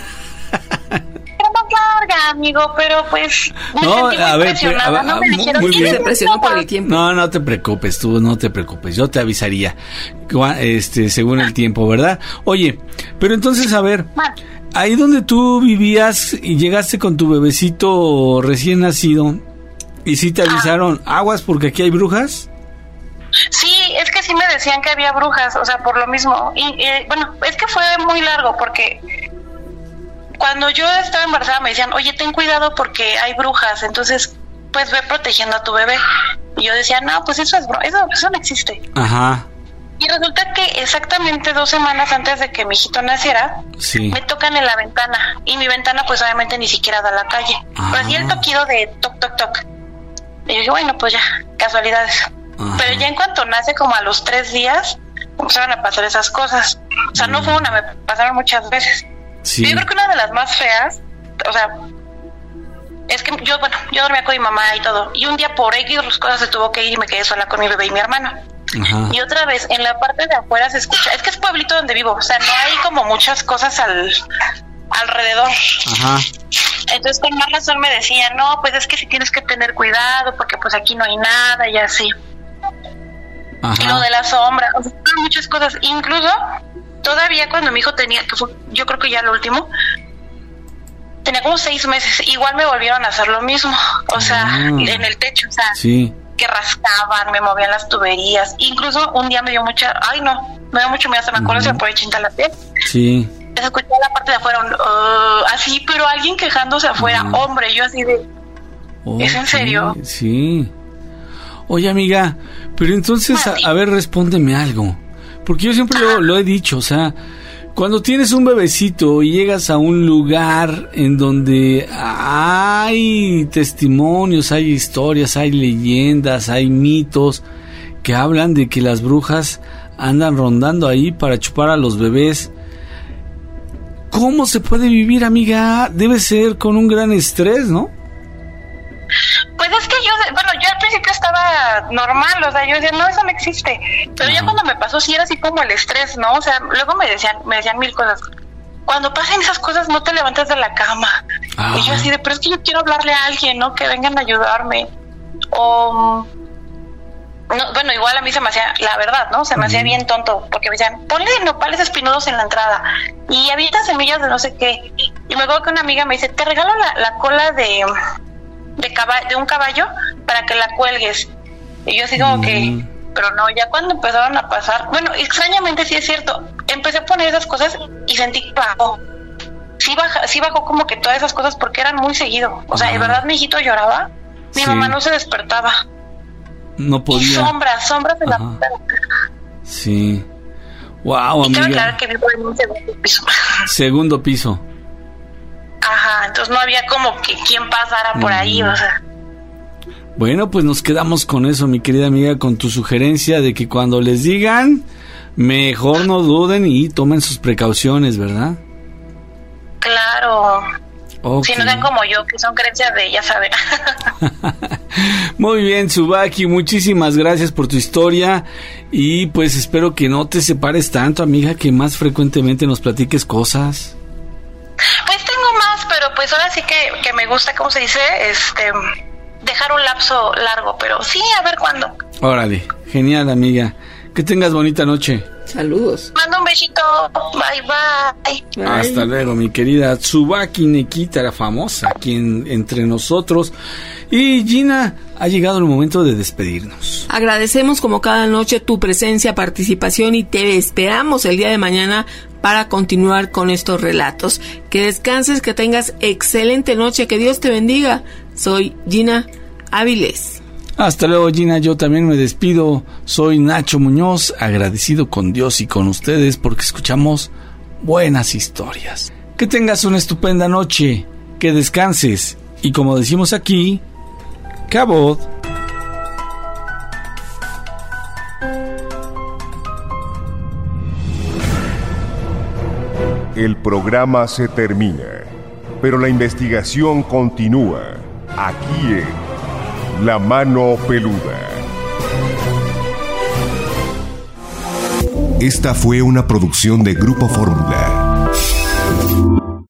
Larga, amigo, pero pues me no, sentí muy a ver, presionada, a, a, no me muy, dijeron, muy bien. Se presionó por el tiempo. No, no te preocupes, tú no te preocupes, yo te avisaría, este, según el tiempo, ¿verdad? Oye, pero entonces, a ver, ahí donde tú vivías y llegaste con tu bebecito recién nacido, ¿y sí te avisaron, ah. aguas porque aquí hay brujas? Sí, es que sí me decían que había brujas, o sea, por lo mismo, y, y bueno, es que fue muy largo porque cuando yo estaba embarazada me decían, oye, ten cuidado porque hay brujas, entonces, pues ve protegiendo a tu bebé. Y yo decía, no, pues eso es bro- eso, eso no existe. Ajá. Y resulta que exactamente dos semanas antes de que mi hijito naciera, sí. me tocan en la ventana. Y mi ventana, pues obviamente ni siquiera da a la calle. Ajá. Pero así el toquido de toc, toc, toc. Y yo dije, bueno, pues ya, casualidades. Ajá. Pero ya en cuanto nace, como a los tres días, empezaron a pasar esas cosas. O sea, mm. no fue una, me pasaron muchas veces. Sí. Yo creo que una de las más feas, o sea, es que yo, bueno, yo dormía con mi mamá y todo, y un día por X cosas se tuvo que ir y me quedé sola con mi bebé y mi hermano. Ajá. Y otra vez, en la parte de afuera se escucha, es que es pueblito donde vivo, o sea, no hay como muchas cosas al alrededor. Ajá. Entonces con más razón me decían, no, pues es que sí tienes que tener cuidado, porque pues aquí no hay nada y así. Ajá. Y lo de la sombra, o sea, muchas cosas, incluso todavía cuando mi hijo tenía, que fue, yo creo que ya lo último, tenía como seis meses, igual me volvieron a hacer lo mismo, o sea, ah. en el techo, o sea, sí. que que rascaban, me movían las tuberías. Incluso un día me dio mucha, ay no, me dio mucho miedo, hasta me acuerdo uh-huh. se me puede chintar la piel. Sí. Se escuchaba la parte de afuera, un, uh, así, pero alguien quejándose afuera, uh-huh. hombre, yo así de, oh, ¿es en serio? Sí. Oye, amiga, pero entonces, a, a ver, respóndeme algo. Porque yo siempre lo, lo he dicho, o sea, cuando tienes un bebecito y llegas a un lugar en donde hay testimonios, hay historias, hay leyendas, hay mitos que hablan de que las brujas andan rondando ahí para chupar a los bebés, ¿cómo se puede vivir, amiga? Debe ser con un gran estrés, ¿no? Pues es que yo, bueno, yo al principio estaba normal, o sea, yo decía, no, eso no existe, pero no. Ya cuando me pasó sí era así como el estrés, ¿no? O sea, luego me decían, me decían mil cosas. Cuando pasen esas cosas no te levantes de la cama. Ah. Y yo así de, pero es que yo quiero hablarle a alguien, ¿no? Que vengan a ayudarme. O, no, bueno, igual a mí se me hacía, la verdad, ¿no? Se me uh-huh. hacía bien tonto, porque me decían, ponle nopales espinudos en la entrada y avientan semillas de no sé qué. Y me acuerdo que una amiga me dice, te regalo la, la cola de... De, caba- de un caballo para que la cuelgues. Y yo así como mm. que, pero no, ya cuando empezaron a pasar, bueno, extrañamente sí es cierto, empecé a poner esas cosas y sentí que bajó. Sí, baja, sí bajó como que todas esas cosas porque eran muy seguido. O sea, de verdad mi hijito lloraba, mi sí. mamá no se despertaba. No podía. Y sombras, sombras en Ajá. la Sí. Wow, y amiga. quiero aclarar que vivo en un segundo piso. Segundo piso. Ajá, entonces no había como que quien pasara por ahí, o sea. Bueno, pues nos quedamos con eso, mi querida amiga, con tu sugerencia de que cuando les digan, mejor no duden y tomen sus precauciones, ¿verdad? Claro. Okay. Si no sean como yo, que son creencias de ella, sabe. Muy bien, Tsubaki, muchísimas gracias por tu historia y pues espero que no te separes tanto, amiga, que más frecuentemente nos platiques cosas. Pues tengo más, pero pues ahora sí que, que me gusta, ¿cómo se dice? Este, dejar un lapso largo, pero sí, a ver cuándo. Órale, genial, amiga. Que tengas bonita noche. Saludos. Mando un besito. Bye, bye. bye. Hasta luego, mi querida Tsubaki Nekita, la famosa, aquí en, entre nosotros. Y Gina, ha llegado el momento de despedirnos. Agradecemos como cada noche tu presencia, participación y te esperamos el día de mañana para continuar con estos relatos. Que descanses, que tengas excelente noche, que Dios te bendiga. Soy Gina Áviles. Hasta luego, Gina, yo también me despido. Soy Nacho Muñoz, agradecido con Dios y con ustedes porque escuchamos buenas historias. Que tengas una estupenda noche, que descanses y como decimos aquí, cabot. El programa se termina, pero la investigación continúa aquí en La Mano Peluda. Esta fue una producción de Grupo Fórmula.